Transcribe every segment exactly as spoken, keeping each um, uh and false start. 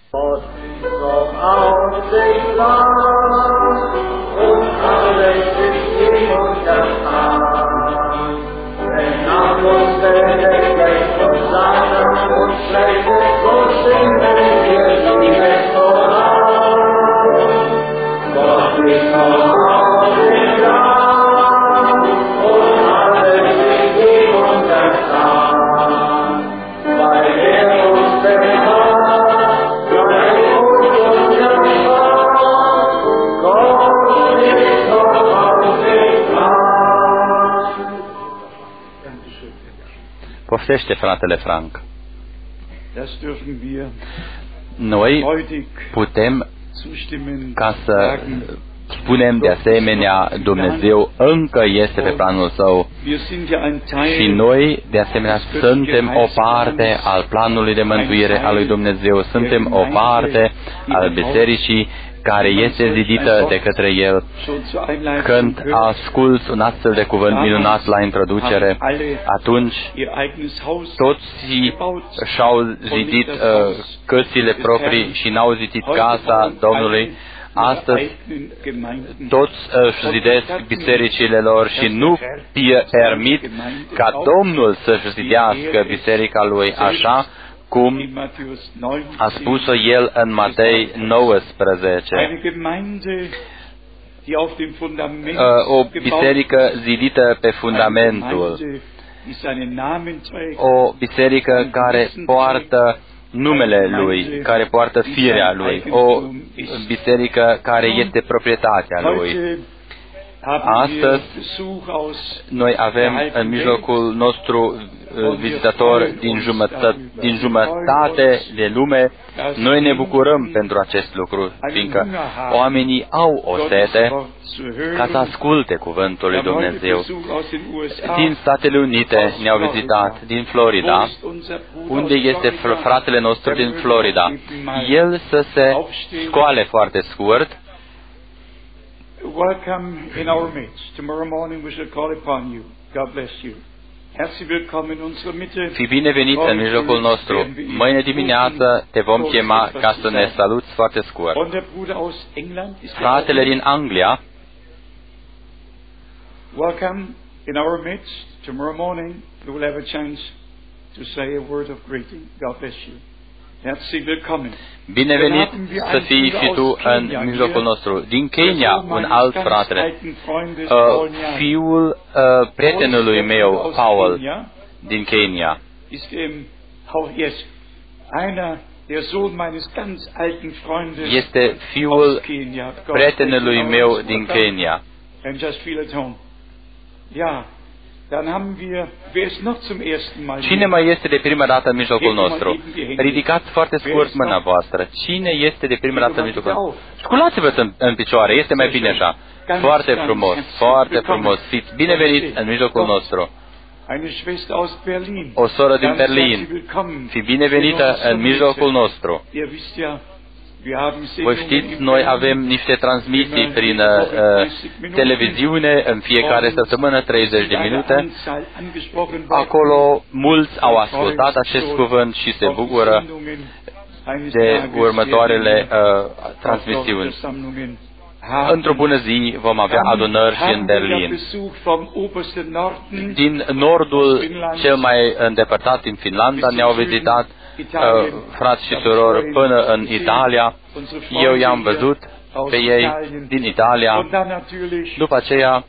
Gott ist noch auf dem Plan und alles ist ihm untertan. Wenn Atmosphäre schlecht und Sachen und Schlechtes, so singen wir Liebe voran. Gott ist noch auf dem Plan und alles ist ihm untertan. Weil er uns bewahrt, Poftește, fratele Frank. Noi putem ca să spunem de asemenea, Dumnezeu încă este pe planul Său și noi, de asemenea, suntem o parte al planului de mântuire al lui Dumnezeu, suntem o parte al bisericii care este zidită de către El. Când asculți un astfel de cuvânt minunat la introducere, atunci toți și-au zidit uh, căsile proprii și n-au zidit casa Domnului. Astăzi toți își zidesc bisericile lor și nu permit ca Domnul să-și zidească biserica Lui, așa cum a spus-o El în Matei nouăsprezece. O biserică zidită pe fundamentul, o biserică care poartă numele Lui, care poartă firea Lui, o biserică care este proprietatea Lui. Astăzi, noi avem în mijlocul nostru vizitatori din jumătate, din jumătate de lume. Noi ne bucurăm pentru acest lucru, fiindcă oamenii au o sete ca să asculte cuvântul lui Dumnezeu. Din Statele Unite ne-au vizitat, din Florida, unde este fratele nostru din Florida. El să se scoale foarte scurt. Welcome in our midst. Tomorrow morning we shall call upon you. God bless you. Herzlich willkommen in unserer Mitte. Fi binevenit în mijlocul nostru. Mâine dimineață te vom chema ca să ne saluți foarte scurt. Fratele din Anglia. Welcome in our midst. Tomorrow morning we will have a chance to say a word of greeting. God bless you. Binevenit să fii și tu în mijlocul nostru. Din Kenya, un alt frate, uh, fiul uh, prietenului meu, Paul, din Kenya. Este fiul prietenului meu din Kenya. Cine mai este de prima dată în mijlocul nostru? Ridicați foarte scurt mâna voastră. Cine este de prima dată în mijlocul nostru? Sculați-vă în, în picioare, este mai bine așa. Foarte frumos, foarte frumos. Fiți bineveniți în mijlocul nostru. O soră din Berlin, fi binevenită în mijlocul nostru. Vă știți, noi avem niște transmisii prin uh, televiziune în fiecare săptămână, treizeci de minute. Acolo mulți au ascultat acest cuvânt și se bucură de următoarele uh, transmisiuni. Într-o bună zi vom avea adunări și în Berlin. Din nordul cel mai îndepărtat, din Finlanda, ne-au vizitat Uh, frați și surori până în Italia. Eu i-am văzut pe ei din Italia. După aceea,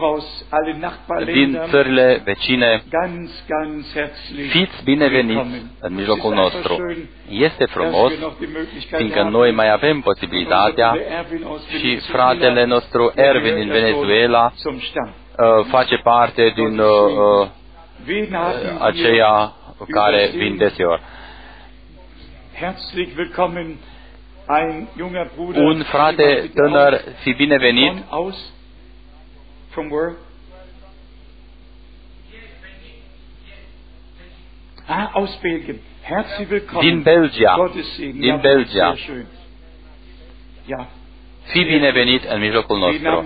din țările vecine, fiți bineveniți în mijlocul nostru. Este frumos, fiindcă noi mai avem posibilitatea și fratele nostru Erwin din Venezuela uh, face parte din uh, uh, aceia care vin deseori. Un frate tânăr, fi binevenit. Din Belgia. Din Belgia. Fi binevenit în mijlocul nostru.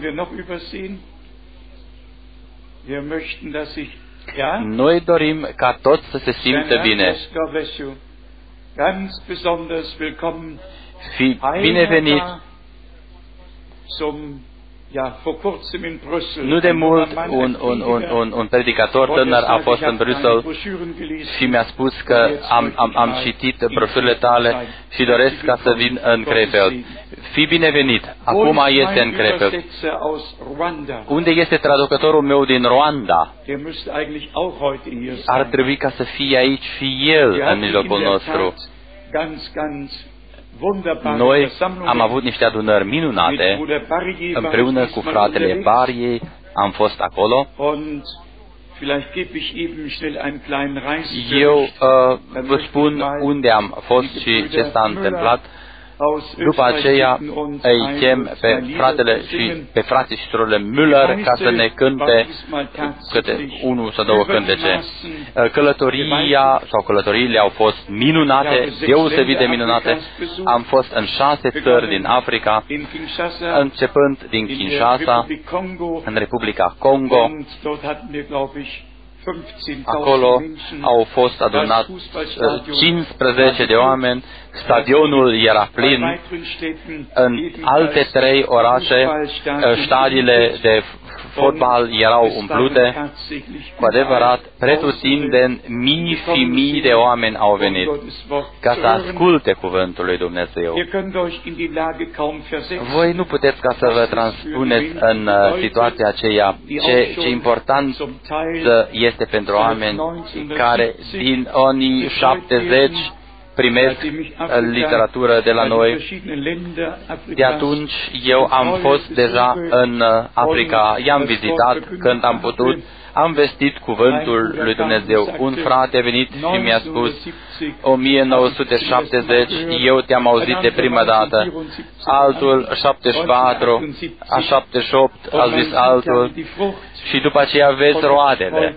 Noi dorim ca toți să se simtă bine. Ganz besonders willkommen, Fi binevenit. Zum, ja, vor kurzem in Brüssel. Nu de mult un, un, un, un, un predicator tânăr a fost în Bruxelles și mi-a spus că am, am, am citit broșurile tale și doresc ca să vin în Krefeld. Fii binevenit. Acum este în Krefeld. Unde este traducătorul meu din Rwanda? Ar trebui ca să fie aici și el în mijlocul nostru. Noi am avut niște adunări minunate, împreună cu fratele Bariei, am fost acolo. Eu uh, vă spun unde am fost și ce s-a întâmplat. După aceea îi chem pe fratele și pe frații și surorile Müller ca să ne cânte câte unul sau două cântece. Călătoria sau călătoriile au fost minunate, deosebit de minunate. Am fost în șase țări din Africa, începând din Kinshasa, în Republica Congo. Acolo au fost adunați cincisprezece de oameni, stadionul era plin, în alte trei orașe stadiile de fotbal erau umplute, cu adevărat, pretutindeni mii și mii de oameni au venit ca să asculte cuvântul lui Dumnezeu. Voi nu puteți ca să vă transpuneți în situația aceea ce, ce important este pentru oameni care din anii șaptezeci primesc literatură de la noi. De atunci eu am fost deja în Africa, i-am vizitat când am putut, am vestit cuvântul lui Dumnezeu. Un frate a venit și mi-a spus, o mie nouă sute șaptezeci, eu te-am auzit de prima dată, altul șaptezeci și patru, a șaptezeci și opt, a zis altul, și după aceea vezi roadele.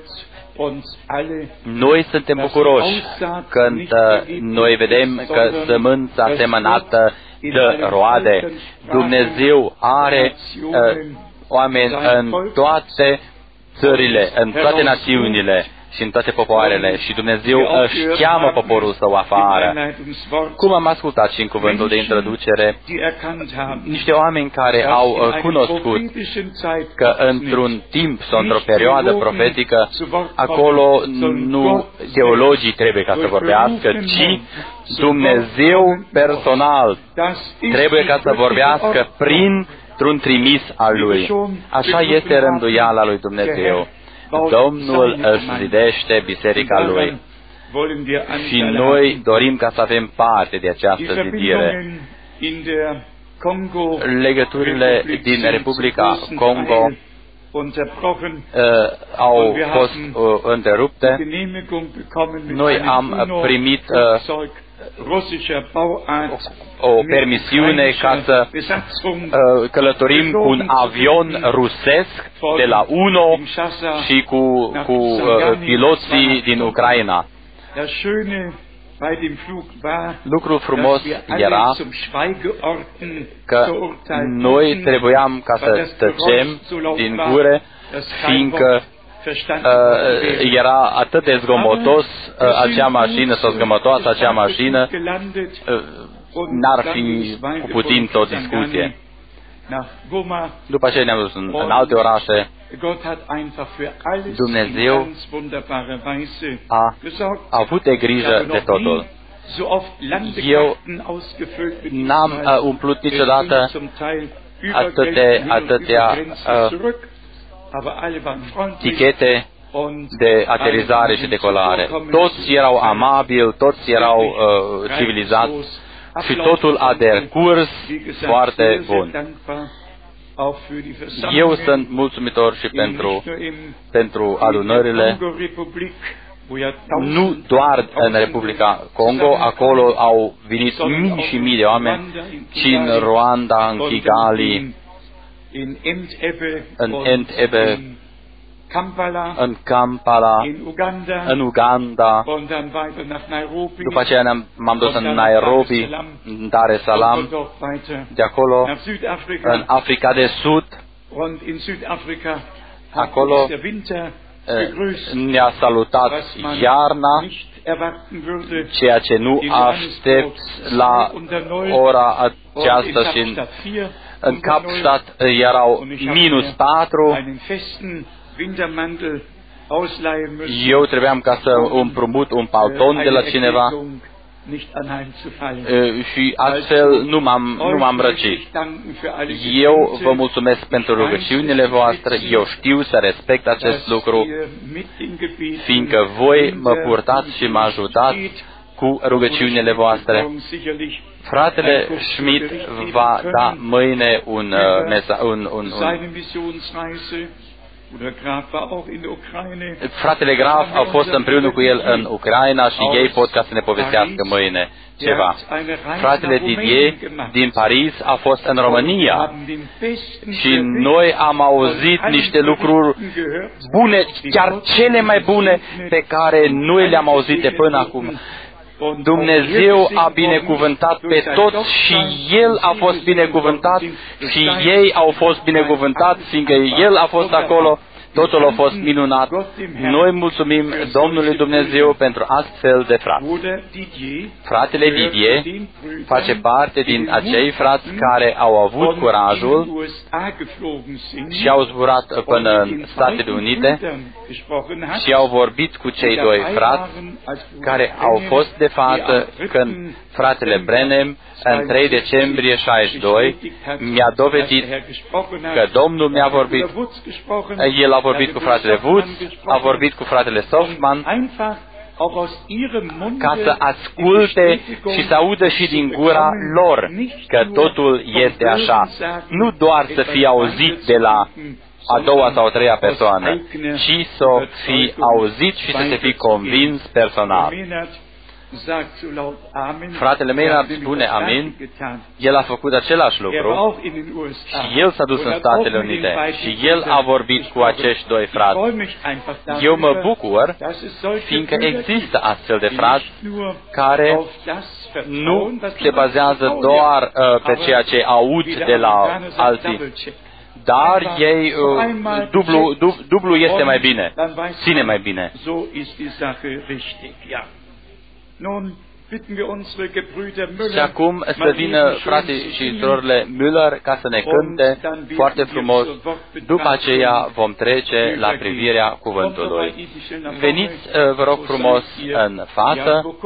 Noi suntem bucuroși când noi vedem că sămânța semănată dă roade. Dumnezeu are uh, oameni în toate țările, în toate națiunile și în toate popoarele și Dumnezeu își cheamă poporul său afară. Cum am ascultat și în cuvântul de introducere, niște oameni care au cunoscut că într-un timp sau într-o perioadă profetică, acolo nu teologii trebuie ca să vorbească, ci Dumnezeu personal trebuie ca să vorbească printr-un trimis al Lui. Așa este rânduiala lui Dumnezeu. Domnul își zidește biserica Lui și noi dorim ca să avem parte de această zidire. Legăturile din Republica Congo uh, au fost uh, întrerupte. Noi am primit uh, o permisiune ca să uh, călătorim cu un avion rusesc de la UNO și cu, cu uh, piloții din Ucraina. Lucru frumos era că noi trebuiam ca să tăcem din gură, fiindcă Uh, era atât de zgomotos uh, acea mașină, sau zgomotoasă acea mașină, uh, n-ar fi cu putință o discuție. După aceea ne-am dus în, în alte orașe. Dumnezeu a, a avut de grijă de totul. Eu n-am uh, umplut niciodată atâtea, atâtea uh, tichete de aterizare și decolare. Toți erau amabili, toți erau uh, civilizați și totul a decurs foarte bun. Eu sunt mulțumitor și pentru, pentru adunările, nu doar în Republica Congo, acolo au venit mii și mii de oameni, ci în Rwanda, în Kigali, în Entebbe, în Kampala, în Uganda, după aceea m-am dus în Nairobi, în Dar es Salaam, de acolo în Africa de Sud, acolo ne-a salutat iarna, ceea ce nu aștept la ora aceasta, și în, în Kapstadt erau minus patru. Eu trebuiam ca să împrumut un palton de la cineva și astfel nu m-am, nu m-am răcit. Eu vă mulțumesc pentru rugăciunile voastre, eu știu să respect acest lucru, fiindcă voi mă purtați și mă ajutați cu rugăciunile voastre. Fratele Schmidt va da mâine un, uh, un, un, un Fratele Graf a fost împreună cu el în Ucraina și ei pot ca să ne povestească mâine ceva. Fratele Didier din Paris a fost în România și noi am auzit niște lucruri bune, chiar cele mai bune pe care noi le-am auzit de până acum. Dumnezeu a binecuvântat pe toți și El a fost binecuvântat și ei au fost binecuvântați, fiindcă El a fost acolo. Totul a fost minunat. Noi mulțumim Domnului Dumnezeu pentru astfel de frați. Fratele Didier face parte din acei frați care au avut curajul și au zburat până în Statele Unite și au vorbit cu cei doi frați care au fost de față când fratele Branham în trei decembrie șaizeci și doi mi-a dovedit că Domnul mi-a vorbit. El a vorbit cu fratele Woods, a vorbit cu fratele Softman, ca să asculte și să audă și din gura lor că totul este așa. Nu doar să fie auzit de la a doua sau a treia persoană, ci să fi auzit și să se fi convins personal. Fratele Maynard spune amin, el a făcut același lucru și el s-a dus în Statele Unite și el a vorbit cu acești doi frați. Eu mă bucur, fiindcă există astfel de frați care nu se bazează doar uh, pe ceea ce aud de la alții, dar ei, uh, dublu, dub, dublu este mai bine, ține mai bine. Și acum să vină frații și surorile Müller ca să ne cânte foarte frumos. După aceea vom trece la privirea cuvântului. Veniți, vă rog frumos, în față.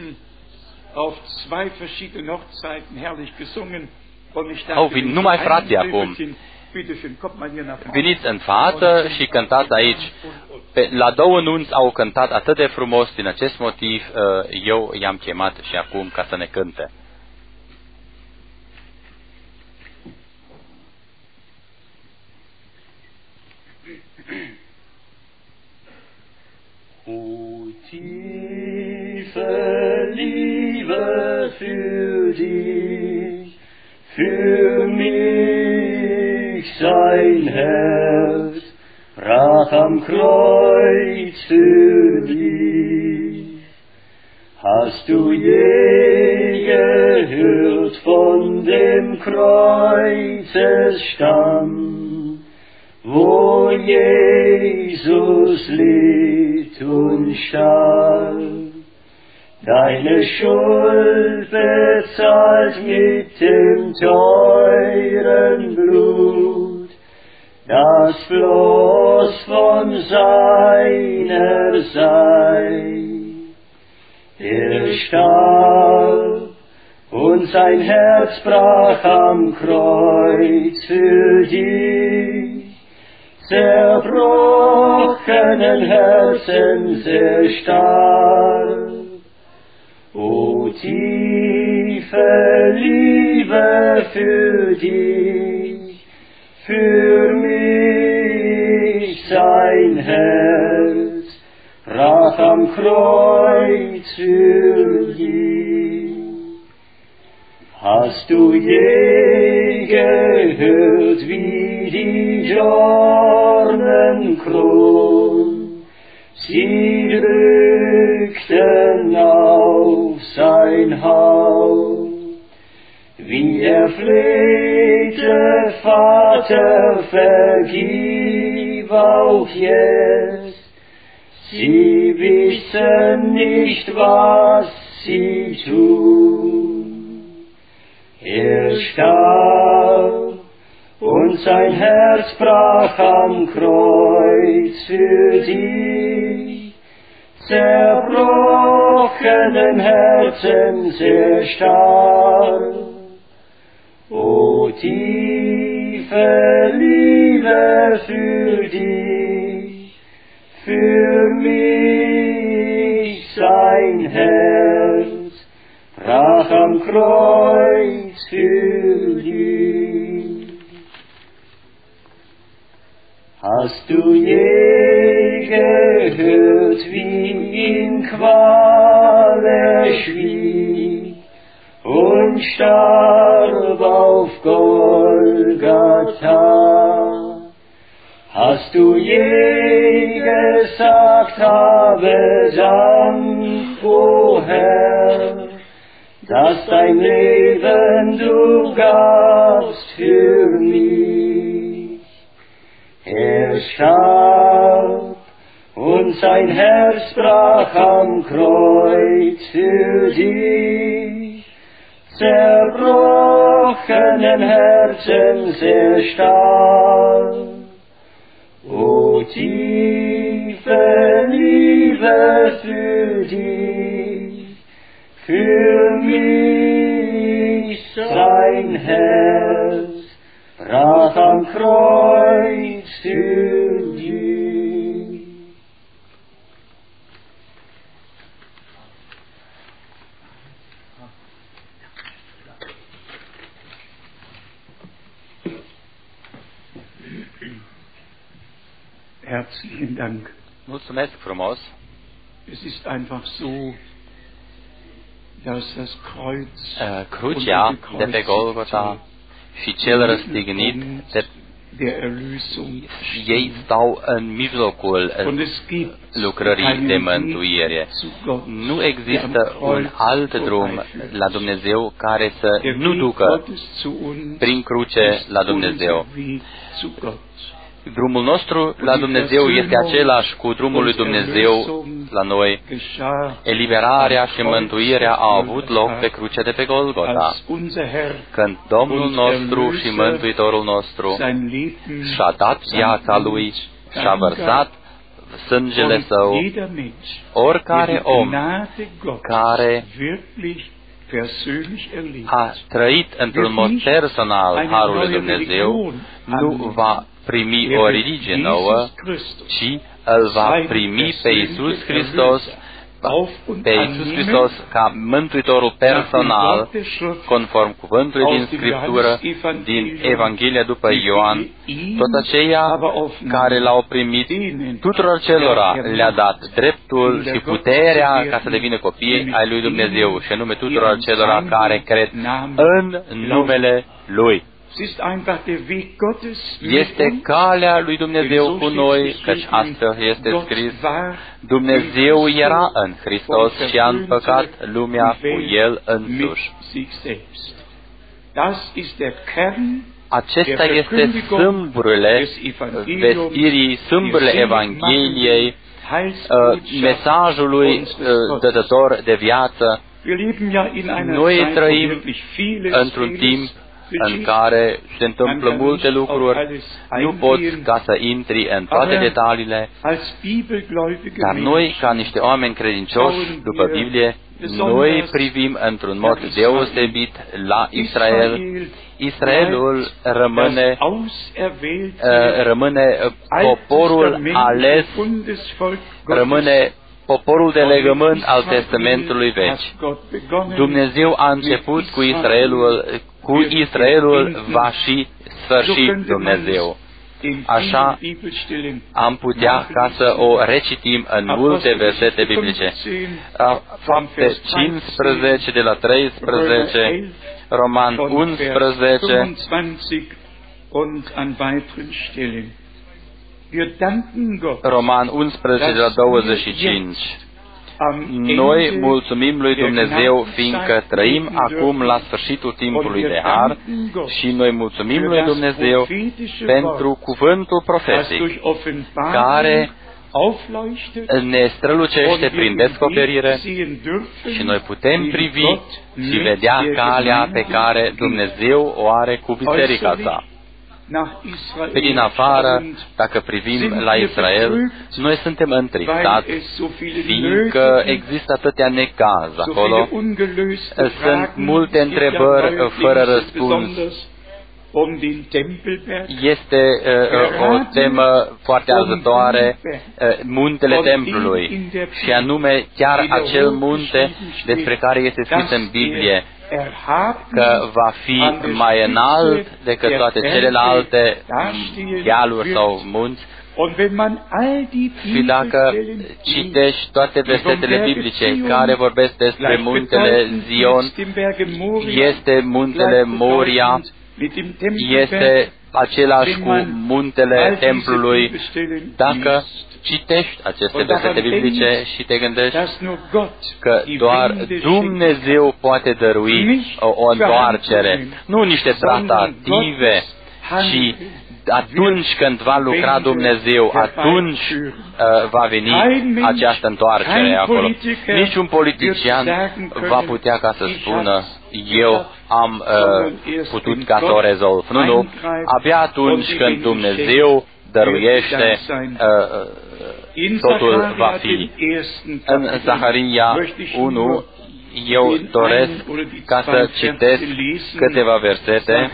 Au venit numai frații acum. Veniți în față și cântați aici. Pe, la două nunți au cântat atât de frumos, din acest motiv eu i-am chemat și acum ca să ne cânte. O tiefe Liebe für dich, für mich sein Herz brach am Kreuz für dich. Hast du je gehört von dem Kreuzesstamm, wo Jesus litt und starb? Deine Schuld bezahlt mit dem teuren Blut, das floss von seiner Seite. Er starb und sein Herz brach am Kreuz für dich. Zerbrochenen Herzens er starb. O tiefe Liebe für dich, für mich sein Herz brach am Kreuz für dich. Hast du je gehört, wie die Dornenkron sie drückten auf sein Haupt, wie er flehte, Vater, vergib auch jetzt sie wissen nicht, was sie tun. Er starb und sein Herz brach am Kreuz für dich. Zerbrochenen Herzens er starb. O tiefe Liebe für dich, für mich sein Herz brach am Kreuz für dich. Hast du je gehört, wie in Qual er schwieg und starb auf Golgatha? Hast du je gesagt, habe Dank, o Herr, dass dein Leben du gabst für mich? Er starb und sein Herz brach am Kreuz für dich. Zerbrochenen Herzens er starb. O tiefe Liebe für dich, für mich sein Herz brach am Kreuz für dich. Herzlichen Dank. Mulțumesc frumos. Es ist einfach so, dass das Kreuz Uh, Crucea de pe Golgota și cel răstignit de der Erlösung ei stau în mijlocul lucrării de mântuire. Nu există un alt drum la Dumnezeu care să nu ducă prin cruce la Dumnezeu. Drumul nostru la Dumnezeu este același cu drumul lui Dumnezeu la noi. Eliberarea și mântuirea au avut loc pe cruce de pe Golgota, când Domnul nostru și Mântuitorul nostru și-a dat viața Lui și-a vărsat sângele Său. Oricare om care a trăit într-un mod personal Harul lui Dumnezeu nu va primi o religie nouă, ci îl va primi pe Iisus Hristos, pe Iisus Hristos ca mântuitorul personal, conform cuvântului din Scriptură, din Evanghelia după Ioan. Toți aceia care l-au primit, tuturor celora le-a dat dreptul și puterea ca să devină copii ai lui Dumnezeu, și anume tuturor celora care cred în numele Lui. Este calea lui Dumnezeu cu noi, căci astfel este scris: Dumnezeu era în Hristos și a împăcat lumea cu El însuși. Acesta este sâmburile vestirii, sâmburile Evangheliei, mesajului dătător de viață. Noi trăim într-un timp în care se întâmplă multe lucruri, nu poți ca să intri în toate detaliile, dar noi, ca niște oameni credincioși după Biblie, noi privim într-un mod deosebit la Israel. Israelul rămâne, rămâne poporul ales, rămâne poporul de legământ al Testamentului Vechi. Dumnezeu a început cu Israelul, cu Israelul va și sfârși Dumnezeu. Așa am putea ca să o recitim în multe versete biblice. Fapte cincisprezece de la treisprezece, Roman unsprezece, Roman unsprezece de la douăzeci și cinci. Noi mulțumim lui Dumnezeu, fiindcă trăim acum la sfârșitul timpului de har, și noi mulțumim lui Dumnezeu pentru cuvântul profetic, care ne strălucește prin descoperire și noi putem privi și vedea calea pe care Dumnezeu o are cu biserica sa. Pe din afară, dacă privim la Israel, noi suntem întristați, fiindcă există atâtea necaz acolo, sunt multe întrebări fără răspuns. Este uh, o temă foarte arzătoare, uh, muntele templului, și anume chiar acel munte despre care este scris în Biblie că va fi mai înalt decât toate celelalte dealuri sau munți. Și dacă citești toate versetele biblice care vorbesc despre muntele Zion, este muntele Moria, este același cu muntele templului. Dacă citești aceste versete biblice și te gândești că doar Dumnezeu poate dărui o, o întoarcere, nu niște tratative, ci atunci când va lucra Dumnezeu, atunci uh, va veni această întoarcere acolo. Niciun politician va putea ca să spună, eu am uh, putut ca să o rezolv. Nu, nu. Abia atunci când Dumnezeu dăruiește, uh, totul va fi. În Zaharia unu, eu doresc ca să citesc câteva versete.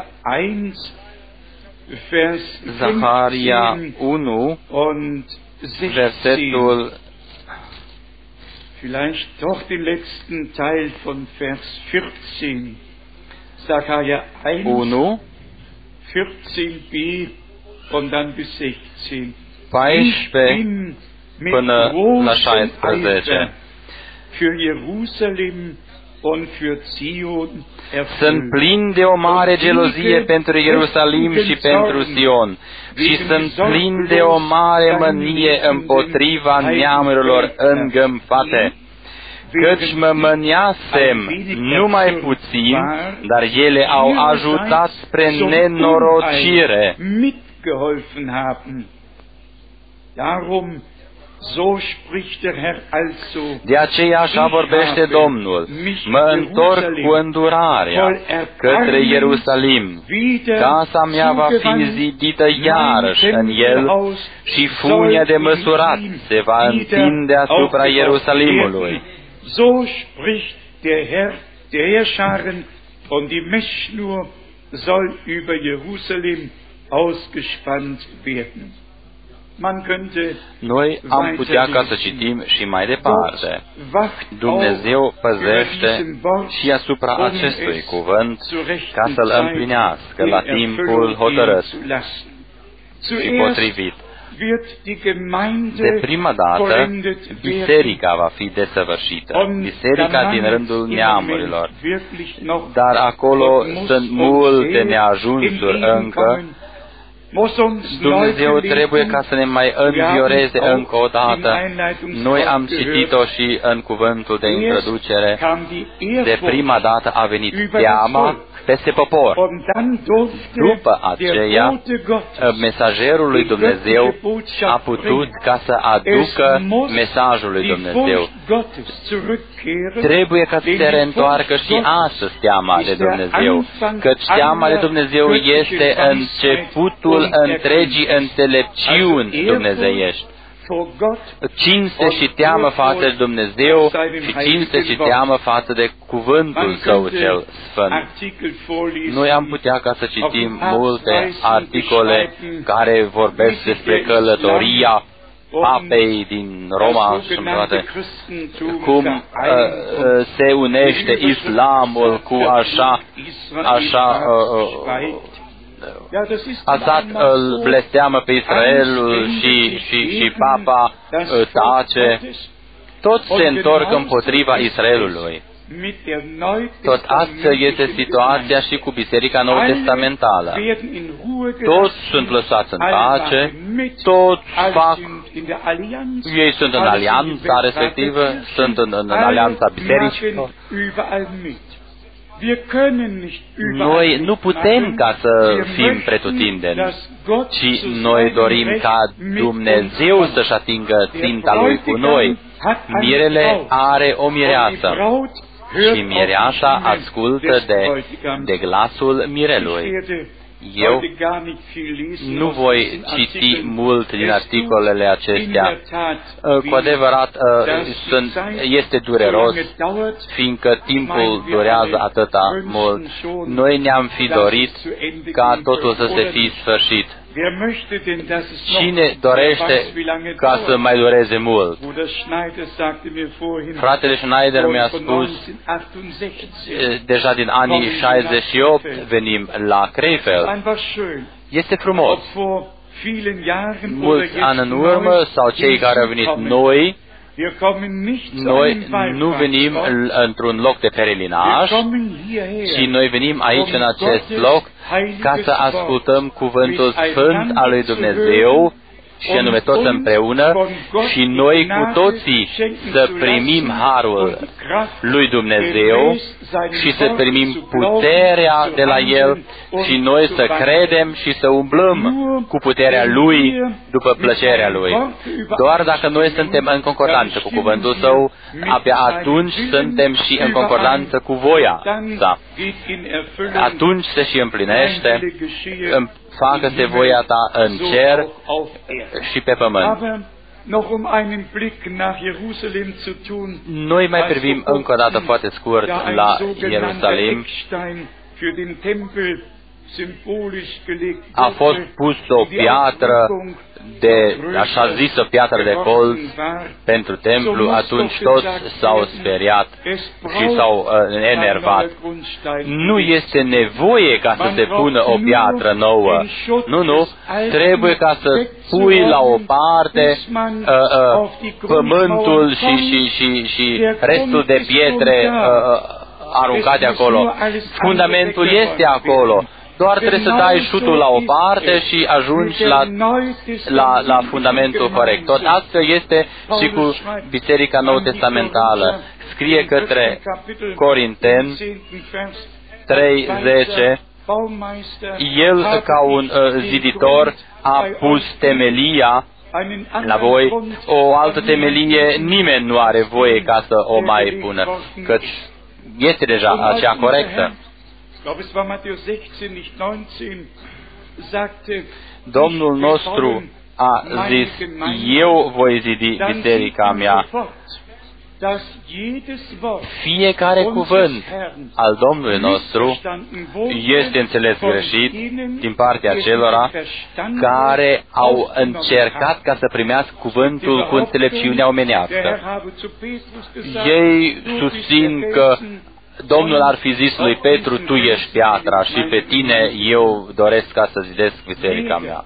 Zaharia unu, versetul vielleicht doch den letzten Teil von Vers vierzehn. Zaharia unu, vierzehn b und dann bis sechzehn. paisprezece până la șaisprezece. Für Jerusalem und für Zion. Sunt plin de o mare gelozie pentru Ierusalim și pentru Sion, și sunt plin de o mare mânie împotriva neamurilor îngâmpate, căci mă mâniasem numai puțin, dar ele au ajutat spre nenorocire. De aceea așa vorbește Domnul, mă întorc cu îndurarea către Ierusalim, casa mea va fi zidită iarăși în el și funia de măsurat se va întinde asupra Ierusalimului. So spricht der Herr der Heerscharen, und die Messschnur soll über Jerusalem ausgespannt werden. Noi am putea ca să citim și mai departe. Dumnezeu păzește și asupra acestui cuvânt ca să-l împlinească la timpul hotărât și potrivit. De prima dată, biserica va fi desăvârșită, biserica din rândul neamurilor, dar acolo sunt multe neajunsuri încă. Dumnezeu trebuie ca să ne mai învioreze încă o dată. Noi am citit-o și în cuvântul de introducere. De prima dată a venit teama peste popor. După aceea, mesagerul lui Dumnezeu a putut ca să aducă mesajul lui Dumnezeu. Trebuie ca să se reîntoarcă și astăzi teama de Dumnezeu, căci teama de Dumnezeu este începutul întregii înțelepciuni dumnezeiești. Cinste și teamă față de Dumnezeu și cinste și teamă față de cuvântul Său cel Sfânt. Noi am putea ca să citim multe articole care vorbesc despre călătoria Papei din Roma și toate, cum uh, se unește islamul cu așa, așa uh, Assad îl blesteamă pe Israelul și, și, și Papa tace. Toți se întorc împotriva Israelului. Tot astfel este situația și cu Biserica Nou-Testamentală. Toți sunt lăsați în pace, toți fac, ei sunt în alianța respectivă, sunt în, în, în alianța bisericilor. Noi nu putem ca să fim pretutindeni, ci noi dorim ca Dumnezeu să-și atingă ținta Lui cu noi. Mirele are o mireasă și mireasa ascultă de, de glasul mirelui. Eu nu voi citi mult din articolele acestea. Cu adevărat, este dureros, fiindcă timpul durează atâta mult. Noi ne-am fi dorit ca totul să se fi sfârșit. Cine dorește ca să mai dureze mult? Fratele Schneider mi-a spus, deja din anii șaizeci și opt venim la Krefeld. Este frumos. Mulți ani în urmă, sau cei care au venit noi, noi nu venim într-un loc de perelinaj, ci noi venim aici, în acest loc, ca să ascultăm cuvântul sfânt al lui Dumnezeu, și anume toți împreună, și noi cu toții să primim harul lui Dumnezeu și să primim puterea de la El și noi să credem și să umblăm cu puterea Lui după plăcerea Lui. Doar dacă noi suntem în concordanță cu cuvântul Său, abia atunci suntem și în concordanță cu voia Sa. Atunci se și împlinește, facă-se voia Ta în cer și pe pământ. Noi mai privim încă o dată foarte scurt la Ierusalim. A fost pus o piatră de, așa zisă, piatră de colț pentru templu, atunci toți s-au speriat și s-au uh, enervat. Nu este nevoie ca să se pună o piatră nouă. Nu, nu. Trebuie ca să pui la o parte uh, uh, pământul și, și, și, și restul de pietre uh, aruncate acolo. Fundamentul este acolo. Doar trebuie să dai șutul la o parte și ajungi la, la, la fundamentul corect. Tot astfel este și cu Biserica Nou-Testamentală. Scrie către Corinteni trei zece, El ca un uh, ziditor a pus temelia la voi, o altă temelie nimeni nu are voie ca să o mai pună, căci este deja acea corectă. Domnul nostru a zis, eu voi zidi biserica mea. Fiecare cuvânt al Domnului nostru este înțeles greșit din partea celora care au încercat ca să primească cuvântul cu înțelepciunea omenească. Ei susțin că Domnul ar fi zis lui Petru, tu ești piatra și pe tine eu doresc ca să zidesc biserica mea.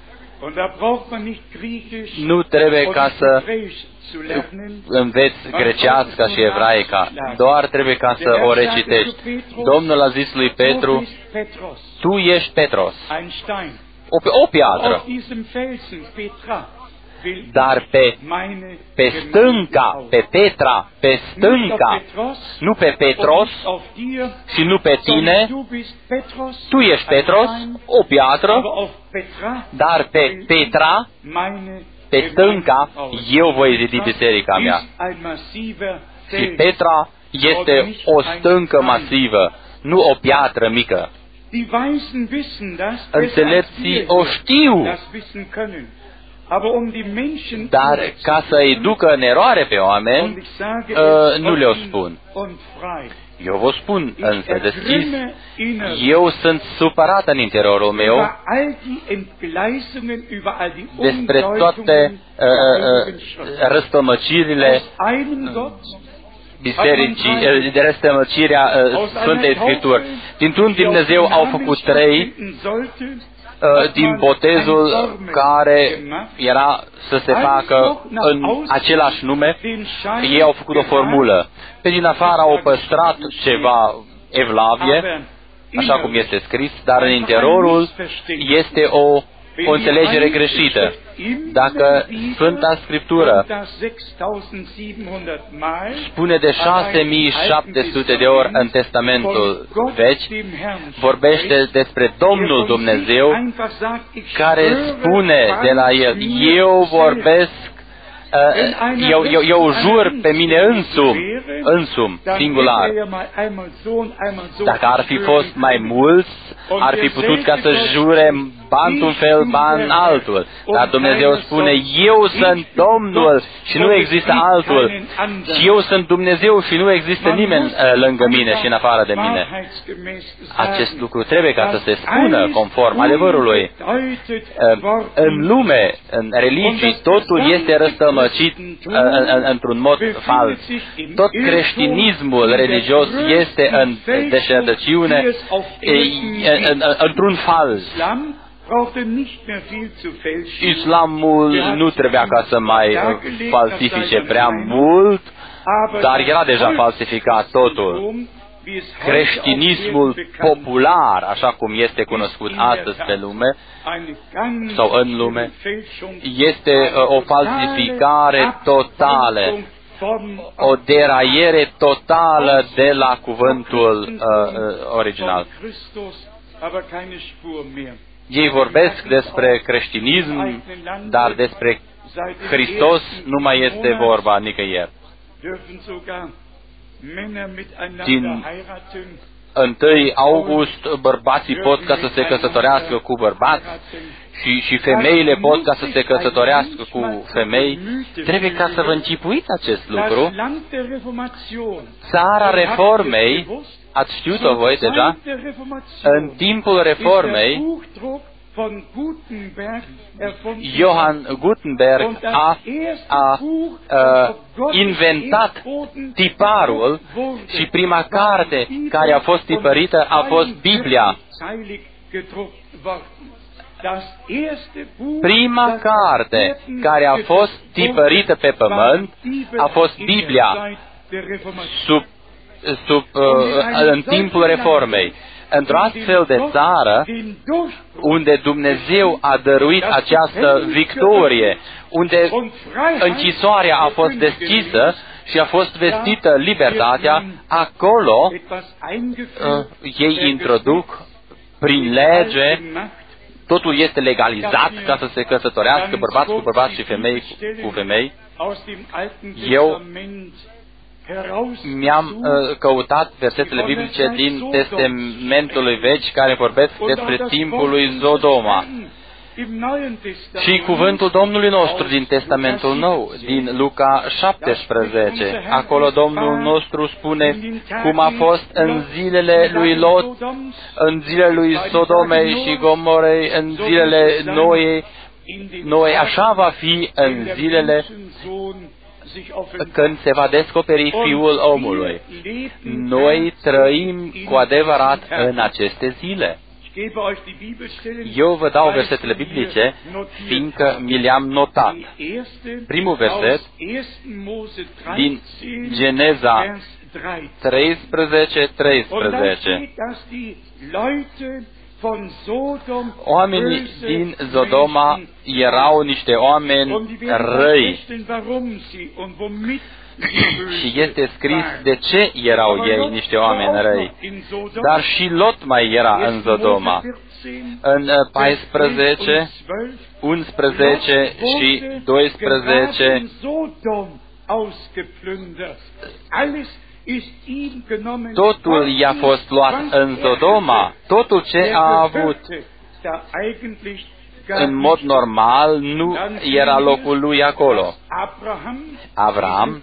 Nu trebuie ca să înveți grecească și evraica, doar trebuie ca să o recitești. Domnul a zis lui Petru, tu ești Petros, o, o piatră, dar pe, pe stânca, pe Petra, pe stânca, nu pe Petros și nu pe tine, tu ești Petros, o piatră, dar pe Petra, pe stânca, eu voi zidi biserica mea. Și Petra este o stâncă masivă, nu o piatră mică. Înțelepții o știu, dar ca să îi ducă în eroare pe oameni, uh, nu le-o spun. Eu vă spun însă deschis, eu sunt supărat în interiorul meu despre toate uh, uh, răstămăcirile bisericii, de răstămăcirea uh, Sfântei Scripturi. Dintr-un Dumnezeu au făcut trei, din botezul care era să se facă în același nume, ei au făcut o formulă. Pe din afară au păstrat ceva evlavie, așa cum este scris, dar în interiorul este o, o înțelegere greșită. Dacă Sfânta Scriptură spune de șase mii șapte sute de ori în Testamentul Vechi, vorbește despre Domnul Dumnezeu, care spune de la El, eu vorbesc, eu, eu, eu jur pe mine însumi, însumi, singular. Dacă ar fi fost mai mulți, ar fi putut ca să jure ban într-un fel, ban altul. Dar Dumnezeu spune, eu sunt Domnul și nu există altul. Și eu sunt Dumnezeu și nu există nimeni uh, lângă mine și în afară de mine. Acest lucru trebuie ca să se spună conform adevărului. Uh, în lume, în religii, totul este răstălmăcit uh, în, într-un mod fals. Tot creștinismul religios este în deșertăciune, într-un fals. Islamul nu trebuia ca să mai falsifice prea mult, dar era deja falsificat totul. Creștinismul popular, așa cum este cunoscut astăzi pe lume sau în lume, este o falsificare totală, o deraiere totală de la cuvântul uh, original. Ei vorbesc despre creștinism, dar despre Hristos nu mai este vorba nicăieri. Din întâi august, bărbații pot ca să se căsătorească cu bărbați și, și femeile pot ca să se căsătorească cu femei. Trebuie ca să vă închipuiți acest lucru. Țara Reformei, ați știut-o voi deja, în timpul Reformei, Johann Gutenberg a, a, a inventat tiparul și prima carte care a fost tipărită a fost Biblia. Prima carte care a fost tipărită pe pământ a fost Biblia sub, sub, uh, în timpul Reformei. Într-o astfel de țară, unde Dumnezeu a dăruit această victorie, unde închisoarea a fost deschisă și a fost vestită libertatea, acolo uh, ei introduc prin lege, totul este legalizat ca să se căsătorească bărbați cu bărbați și femei cu femei. Eu mi-am uh, căutat versetele biblice din Testamentul Vechi care vorbesc despre timpul lui Sodoma. Și cuvântul Domnului nostru din Testamentul Nou, din Luca șaptesprezece, acolo Domnul nostru spune cum a fost în zilele lui Lot, în zilele lui Sodomei și Gomorei, în zilele Noei, Noei, așa va fi în zilele când se va descoperi Fiul omului. Noi trăim cu adevărat în aceste zile. Eu vă dau versetele biblice, fiindcă mi le-am notat. Primul verset din Geneza treisprezece, treisprezece. Oamenii din Sodoma erau niște oameni răi. Și este scris de ce erau ei niște oameni răi. Dar și Lot mai era în Sodoma. În paisprezece, unsprezece și doisprezece, totul i-a fost luat în Sodoma, totul ce a avut. În mod normal, nu era locul lui acolo. Avram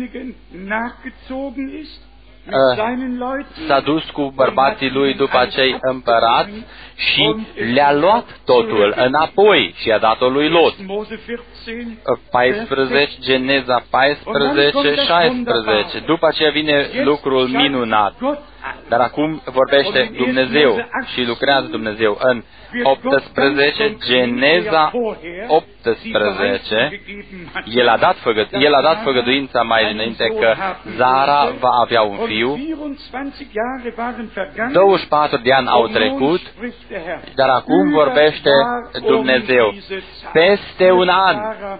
s-a dus cu bărbații lui după acei împărați și le-a luat totul înapoi și a dat-o lui Lot. paisprezece, Geneza paisprezece, șaisprezece. După aceea vine lucrul minunat. Dar acum vorbește Dumnezeu și lucrează Dumnezeu. În optsprezece, Geneza optsprezece, El a dat, făgă, El a dat făgăduința mai înainte că Zara va avea un fiu. douăzeci și patru de ani au trecut, dar acum vorbește Dumnezeu. Peste un an,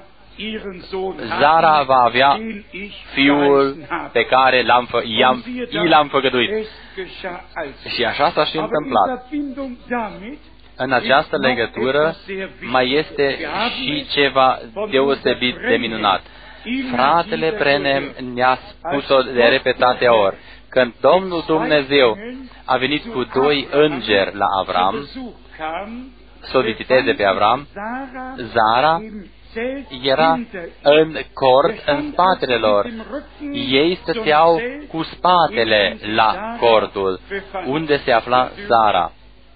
Zara va avea fiul pe care l-am fă, i-am, i l-am făgăduit. Și așa s-a și întâmplat. În această legătură mai este și ceva deosebit de minunat. Fratele Brenem ne-a spus-o de repetate ori. Când Domnul Dumnezeu a venit cu doi îngeri la Avram, să o viziteze pe Avram, Zara era în cort în spatele lor. Ei stăteau cu spatele la cortul, unde se afla Zara.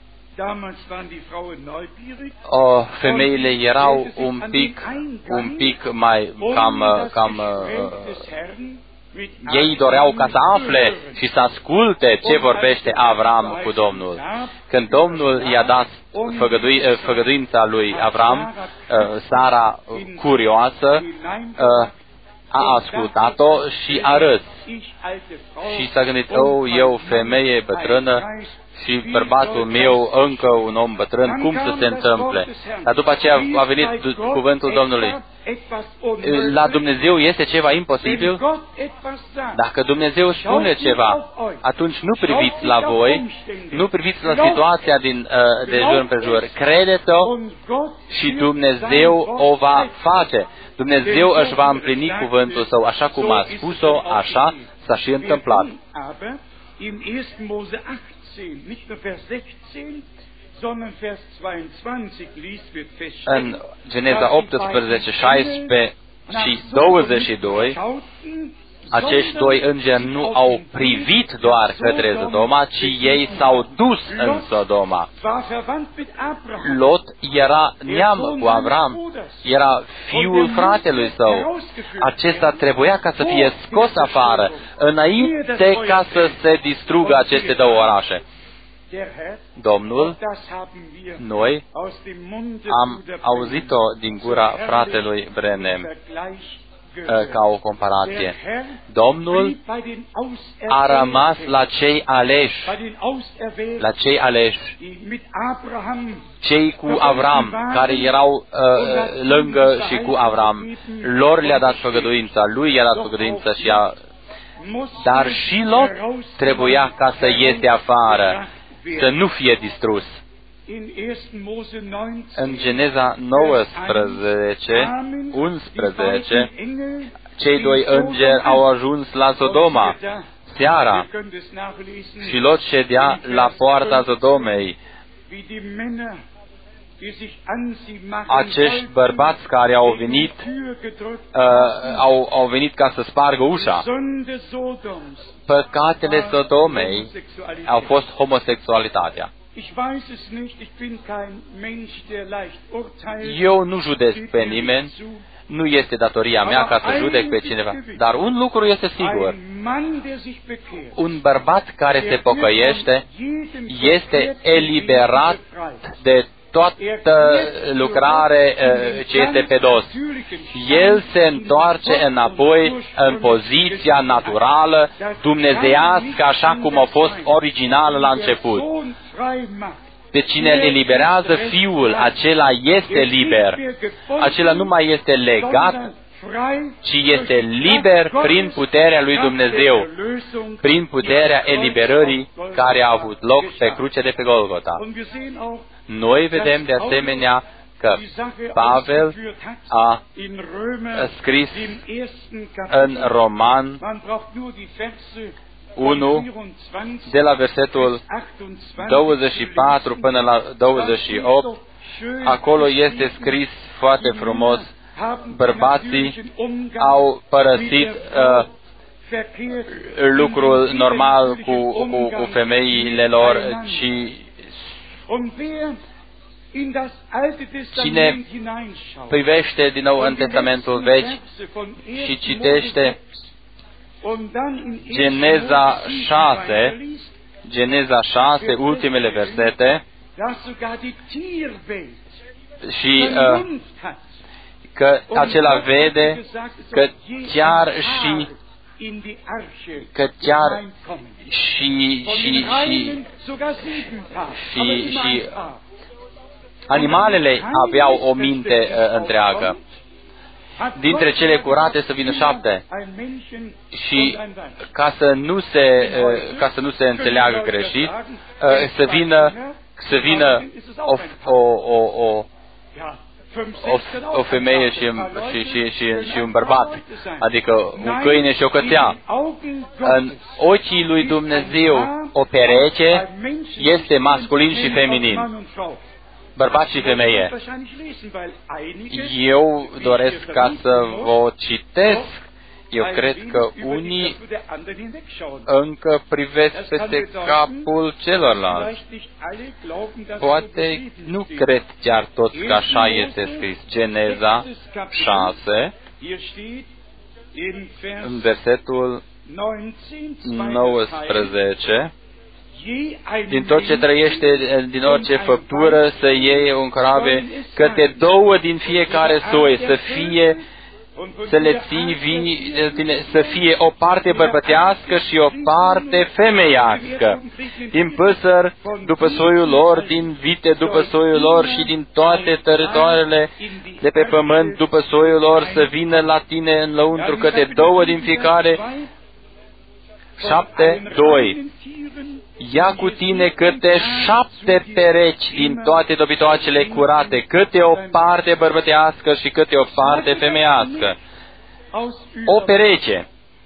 O, femeile erau un pic, un pic mai cam, cam ei doreau ca să afle și să asculte ce vorbește Avram cu Domnul. Când Domnul i-a dat făgădui, făgăduința lui Avram, Sara, curioasă, a ascultat-o și a râs. Și s-a gândit, oh, eu, femeie bătrână, și bărbatul meu, încă un om bătrân, cum să se întâmple? Dar după aceea a venit cuvântul Domnului. La Dumnezeu este ceva imposibil? Dacă Dumnezeu spune ceva, atunci nu priviți la voi, nu priviți la situația din, de jur împrejur. Credeți-o și Dumnezeu o va face. Dumnezeu își va împlini cuvântul Său, așa cum a spus-o, așa s-a și întâmplat. În Geneza optsprezece, șaisprezece și douăzeci și doi, acești doi îngeri nu au privit doar către Sodoma, ci ei s-au dus în Sodoma. Lot era neam cu Avram, era fiul fratelui său. Acesta trebuia ca să fie scos afară, înainte ca să se distrugă aceste două orașe. Domnul, noi am auzit-o din gura fratelui Brenem ca o comparație. Domnul a rămas la cei aleși, la cei aleși, cei cu Avram, care erau uh, lângă și cu Avram. Lor le-a dat făgăduința, lui i-a dat făgăduința și a... Dar și Lot trebuia ca să iese afară, să nu fie distrus. În Geneza nouăsprezece, unsprezece, cei doi îngeri au ajuns la Sodoma seara și Lot ședea la poarta Sodomei. Acești bărbați care au venit, uh, au, au venit ca să spargă ușa. Păcatele Sodomei au fost homosexualitatea. Eu nu judec pe nimeni, nu este datoria mea ca să judec pe cineva. Dar un lucru este sigur. Un bărbat care se pocăiește este eliberat de toată lucrare ce este pe dos. El se întoarce înapoi în poziția naturală, dumnezeiască, așa cum a fost original la început. Pe cine îl eliberează Fiul, acela este liber. Acela nu mai este legat, ci este liber prin puterea lui Dumnezeu, prin puterea eliberării care a avut loc pe crucea de pe Golgota. Noi vedem de asemenea că Pavel a scris în Roman unu, de la versetul douăzeci și patru până la douăzeci și opt, acolo este scris foarte frumos, bărbații au părăsit uh, lucrul normal cu, cu, cu femeile lor, ci cine privește din nou în Testamentul Vechi și citește Geneza șase Geneza șase, ultimele versete, și uh, că acela vede că chiar și că chiar și și și și, și animalele aveau o minte uh, întreagă. Dintre cele curate să vină șapte. Și ca să nu se, uh, ca să nu se înțeleagă greșit, uh, să vină să vină o, o, o, o O, o femeie și, și, și, și, și un bărbat, adică un câine și o cățea. În ochii lui Dumnezeu o pereche este masculin și feminin, bărbat și femeie. Eu doresc ca să vă citesc. Eu cred că unii încă privesc peste capul celorlalți. Poate nu cred chiar toți că așa este scris. Geneza șase, în versetul nouăsprezece, din tot ce trăiește, din orice făptură, să iei un corave, câte două din fiecare soi, să fie să le ții vii, să fie o parte bărbătească și o parte femeiască, din păsări după soiul lor, din vite după soiul lor și din toate teritoriile de pe pământ după soiul lor, să vină la tine în lăuntru câte două din fiecare. Șapte, doi. Ia cu tine câte șapte perechi din toate dobitoacele curate, câte o parte bărbătească și câte o parte femeiască. O pereche.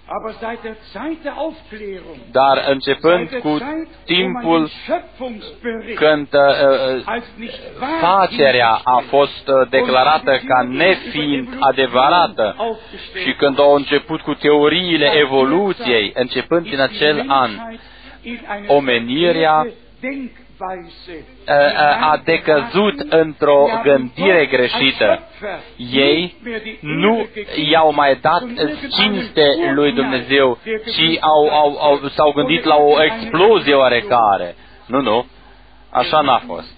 Dar începând cu timpul când uh, facerea a fost uh, declarată ca nefiind adevărată și când au început cu teoriile evoluției, începând din acel an, omenirea a decăzut într-o gândire greșită. Ei nu i-au mai dat cinste lui Dumnezeu, ci au, au, au, s-au gândit la o explozie oarecare. Nu, nu, așa n-a fost.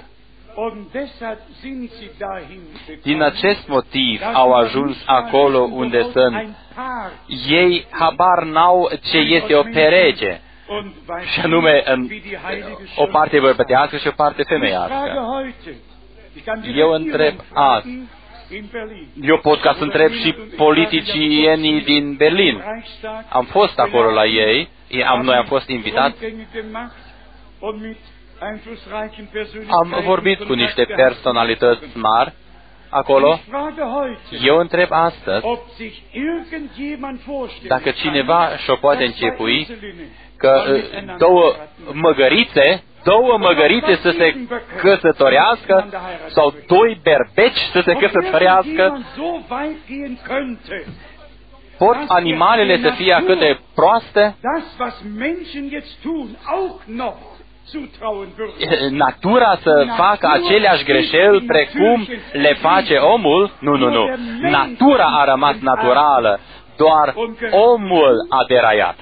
Din acest motiv au ajuns acolo unde sunt. Ei habar n-au ce este o pereche, și anume în o parte bărbătească și o parte femeiască. Eu întreb azi, eu pot ca să întreb și politicienii din Berlin. Am fost acolo la ei, am, noi am fost invitați, am vorbit cu niște personalități mari acolo. Eu întreb astăzi dacă cineva și-o poate începui că două măgărițe, două măgărițe să se căsătorească sau doi berbeci să se căsătorească. Pot animalele să fie atât de proaste? Natura să facă aceleași greșeli precum le face omul? Nu, nu, nu. Natura a rămas naturală. Doar omul a deraiat.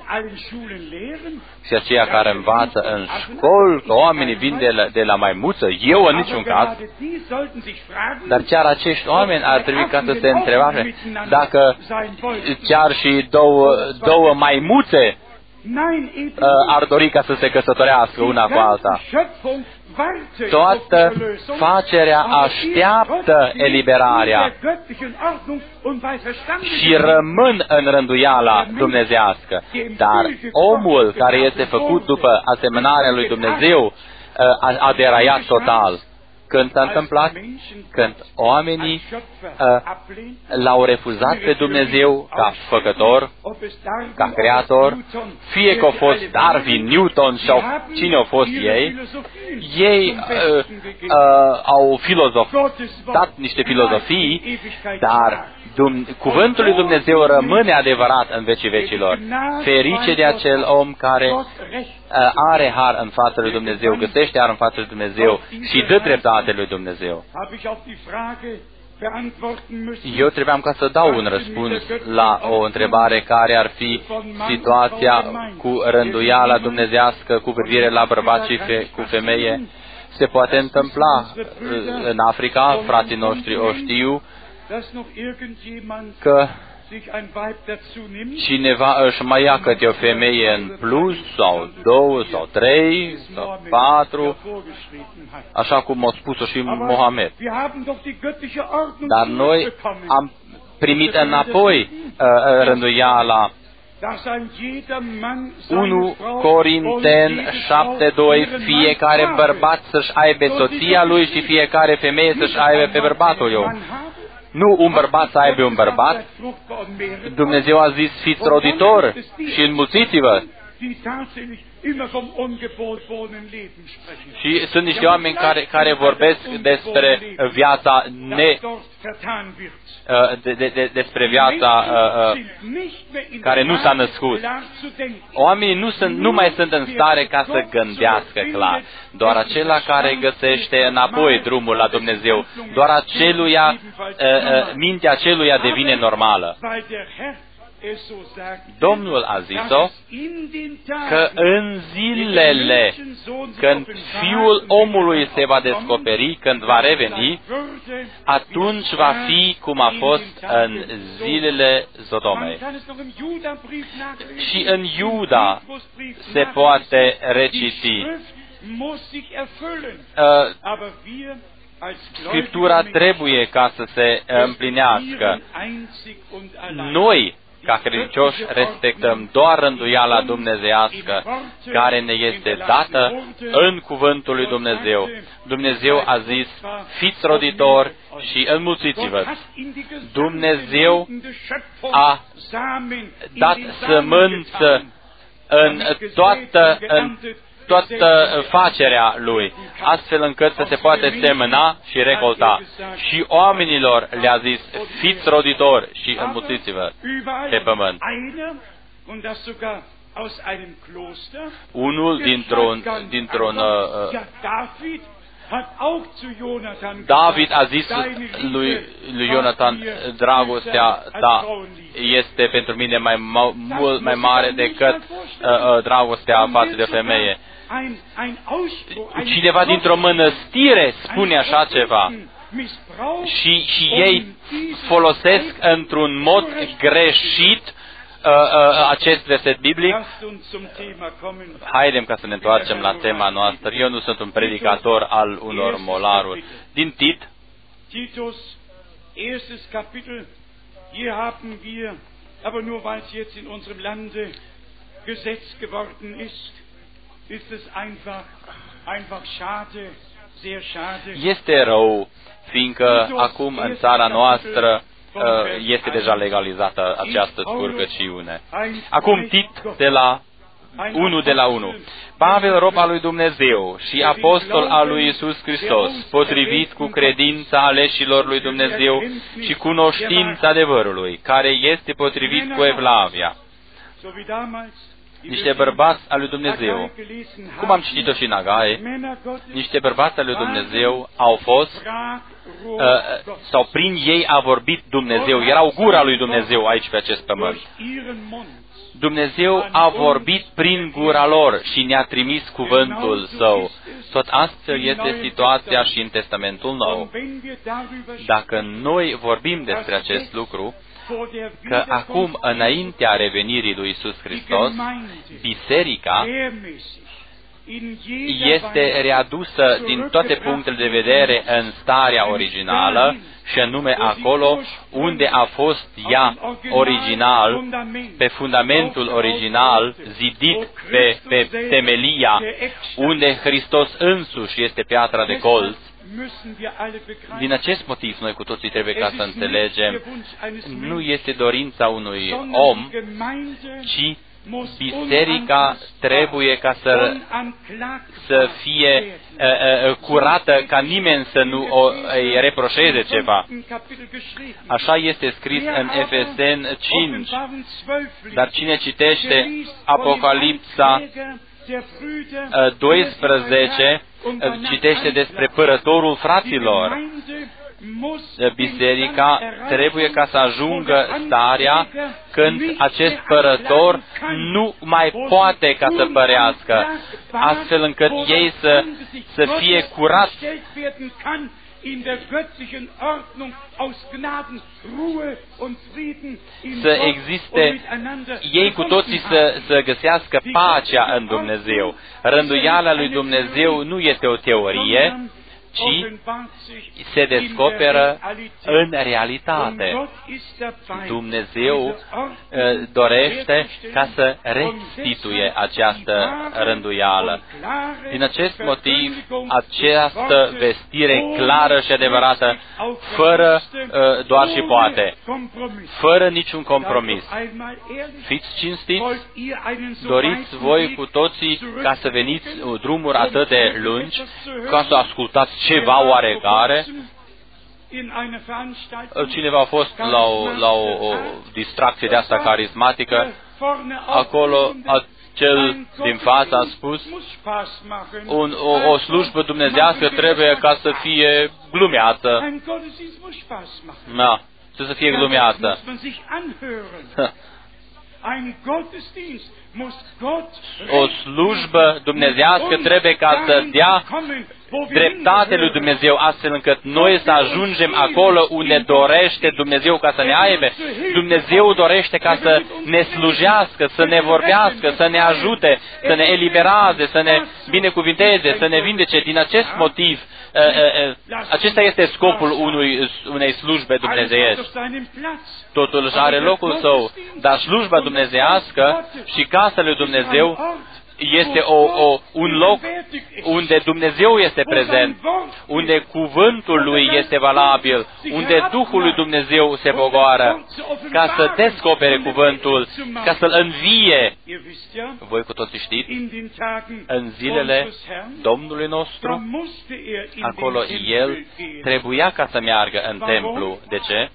Și aceia care învață în școli că oamenii vin de la, de la maimuță, eu în niciun caz, dar chiar acești oameni ar trebui ca să se întrebe dacă chiar și două, două maimuțe uh, ar dori ca să se căsătorească una cu alta. Toată facerea așteaptă eliberarea și rămân în rânduiala dumnezească. Dar omul care este făcut după asemănarea lui Dumnezeu a, a deraiat total. Când s-a întâmplat? Când oamenii uh, l-au refuzat pe Dumnezeu ca făcător, ca creator, fie că au fost Darwin, Newton sau cine au fost ei, ei uh, uh, au filozofat niște filozofii, dar Dum- cuvântul lui Dumnezeu rămâne adevărat în vecii vecilor. Ferice de acel om care uh, are har în fața lui Dumnezeu, găsește har în fața lui Dumnezeu și dă dreptate lui Dumnezeu. Eu trebuiam ca să dau un răspuns la o întrebare care ar fi situația cu rânduiala dumnezească cu privire la bărbați și fe- cu femeie. Se poate întâmpla în Africa, frații noștri o știu, că cineva își mai ia câte o femeie în plus, sau două, sau trei, sau patru, așa cum a spus-o și Mohamed. Dar noi am primit înapoi uh, rânduiala. unu Corinteni șapte doi, fiecare bărbat să-și aibă soția lui și fiecare femeie să-și aibă pe bărbatul ei. Nu un bărbat să aibă un bărbat. Dumnezeu a zis, fiți roditori și înmulțiți-vă. Și sunt niște oameni care, care vorbesc despre viața ne, de, de, de, despre viața uh, care nu s-a născut. Oamenii nu, sunt, nu mai sunt în stare ca să gândească clar. Doar acela care găsește înapoi drumul la Dumnezeu, doar aceluia, uh, uh, mintea aceluia devine normală. Domnul a zis-o că în zilele când Fiul omului se va descoperi, când va reveni, atunci va fi cum a fost în zilele Sodomei. Și în Iuda se poate reciti. Scriptura trebuie ca să se împlinească. Noi, ca credincioși, respectăm doar rânduiala dumnezeiască care ne este dată în cuvântul lui Dumnezeu. Dumnezeu a zis, fiți roditori și înmulțiți-vă. Dumnezeu a dat sămânță în toată, în toată facerea Lui, astfel încât să se poate semăna și recolta. Și oamenilor le-a zis, fiți roditori și înmulțiți-vă pe pământ. Unul dintr-un, dintr-un uh, David a zis lui, lui Ionatan, dragostea ta este pentru mine mai, mult mai mare decât uh, dragostea față de femeie. Cineva dintr-o mănăstire spune așa ceva și, și ei folosesc într-un mod greșit uh, uh, acest verset biblic. Haidem ca să ne întoarcem la tema noastră. Eu nu sunt un predicator al unor molaruri. Din Tit, Titus, erstes Kapitel, hier haben wir, aber nur weil es jetzt in unserem Lande Gesetz geworden ist, ist es einfach, einfach schade, sehr schade. Este rău, fiindcă acum în țara noastră este deja legalizată această scurcăciune. Acum Tit de la unu de la unu. Pavel, rob al lui Dumnezeu și apostol al lui Iisus Hristos, potrivit cu credința aleșilor lui Dumnezeu și cunoștința adevărului, care este potrivit cu Evlavia. Niște bărbați al lui Dumnezeu, cum am citit-o și în Agai, niște bărbați al lui Dumnezeu au fost, uh, sau prin ei a vorbit Dumnezeu, erau gura lui Dumnezeu aici pe acest pământ. Dumnezeu a vorbit prin gura lor și ne-a trimis cuvântul Său. Tot astfel este situația și în Testamentul Nou. Dacă noi vorbim despre acest lucru, că acum, înaintea revenirii lui Iisus Hristos, biserica este readusă din toate punctele de vedere în starea originală, și anume acolo unde a fost ea original, pe fundamentul original, zidit pe, pe temelia, unde Hristos însuși este piatra de colț. Din acest motiv, noi cu toții trebuie ca să înțelegem, nu este dorința unui om, ci biserica trebuie ca să, să fie uh, uh, curată, ca nimeni să nu o îi reproșeze ceva. Așa este scris în Efeseni cinci. Dar cine citește Apocalipsa doisprezece, citește despre părătorul fraților, biserica trebuie ca să ajungă starea când acest părător nu mai poate ca să părească, astfel încât ei să, să fie curați, să existe, ei cu toții să, să găsească pacea în Dumnezeu. Rânduiala lui Dumnezeu nu este o teorie, ci se descoperă în realitate. Dumnezeu dorește ca să restituie această rânduială. Din acest motiv, această vestire clară și adevărată, fără doar și poate, fără niciun compromis. Fiți cinstiți, doriți voi cu toții ca să veniți drumuri atât de lungi, ca să ascultați ceva oarecare. Cineva a fost la o, la o, o distracție de asta carismatică. Acolo cel din față a spus, un, o, o slujbă dumnezească trebuie ca să fie glumeață. Da, să fie glumeață. O slujbă dumnezească trebuie ca să dea dreptate lui Dumnezeu, astfel încât noi să ajungem acolo unde dorește Dumnezeu ca să ne aibă. Dumnezeu dorește ca să ne slujească, să ne vorbească, să ne ajute, să ne elibereze, să ne binecuvinteze, să ne vindece. Din acest motiv, acesta este scopul unui, unei slujbe dumnezeiești. Totul își are locul său, dar slujba dumnezeiască și casa lui Dumnezeu este o, o, un loc unde Dumnezeu este prezent, unde cuvântul Lui este valabil, unde Duhul lui Dumnezeu se pogoară, ca să descopere cuvântul, ca să-l învie. Voi cu toții știți, în zilele Domnului nostru, acolo El trebuia ca să meargă în templu. De ce?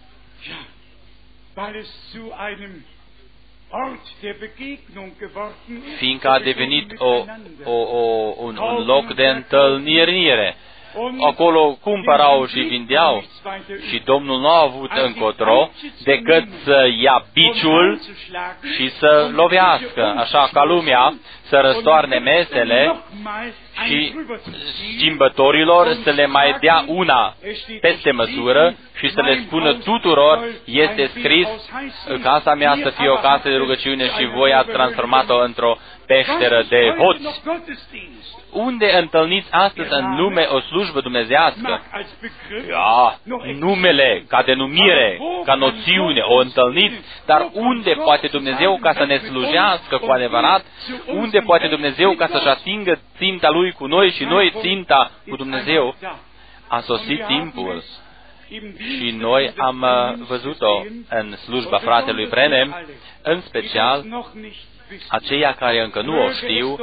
Fiindcă a devenit o, o, o, un, un loc de întâlnire. Acolo cumpărau și vindeau și Domnul nu a avut încotro decât să ia biciul și să lovească, așa ca lumea, să răstoarne mesele și schimbătorilor să le mai dea una peste măsură și să le spună tuturor, este scris, casa mea să fie o casă de rugăciune și voi ați transformat-o într-o peșteră de hoți. Unde întâlniți astăzi în lume o slujbă dumnezească? Ja, numele, ca denumire, ca noțiune, o întâlniți, dar unde poate Dumnezeu ca să ne slujească cu adevărat? Unde poate Dumnezeu ca să-și atingă ținta Lui cu noi și noi ținta cu Dumnezeu? A sosit timpul. Și noi am văzut-o în slujba fratelui Brenem, în special aceia care încă nu o știu,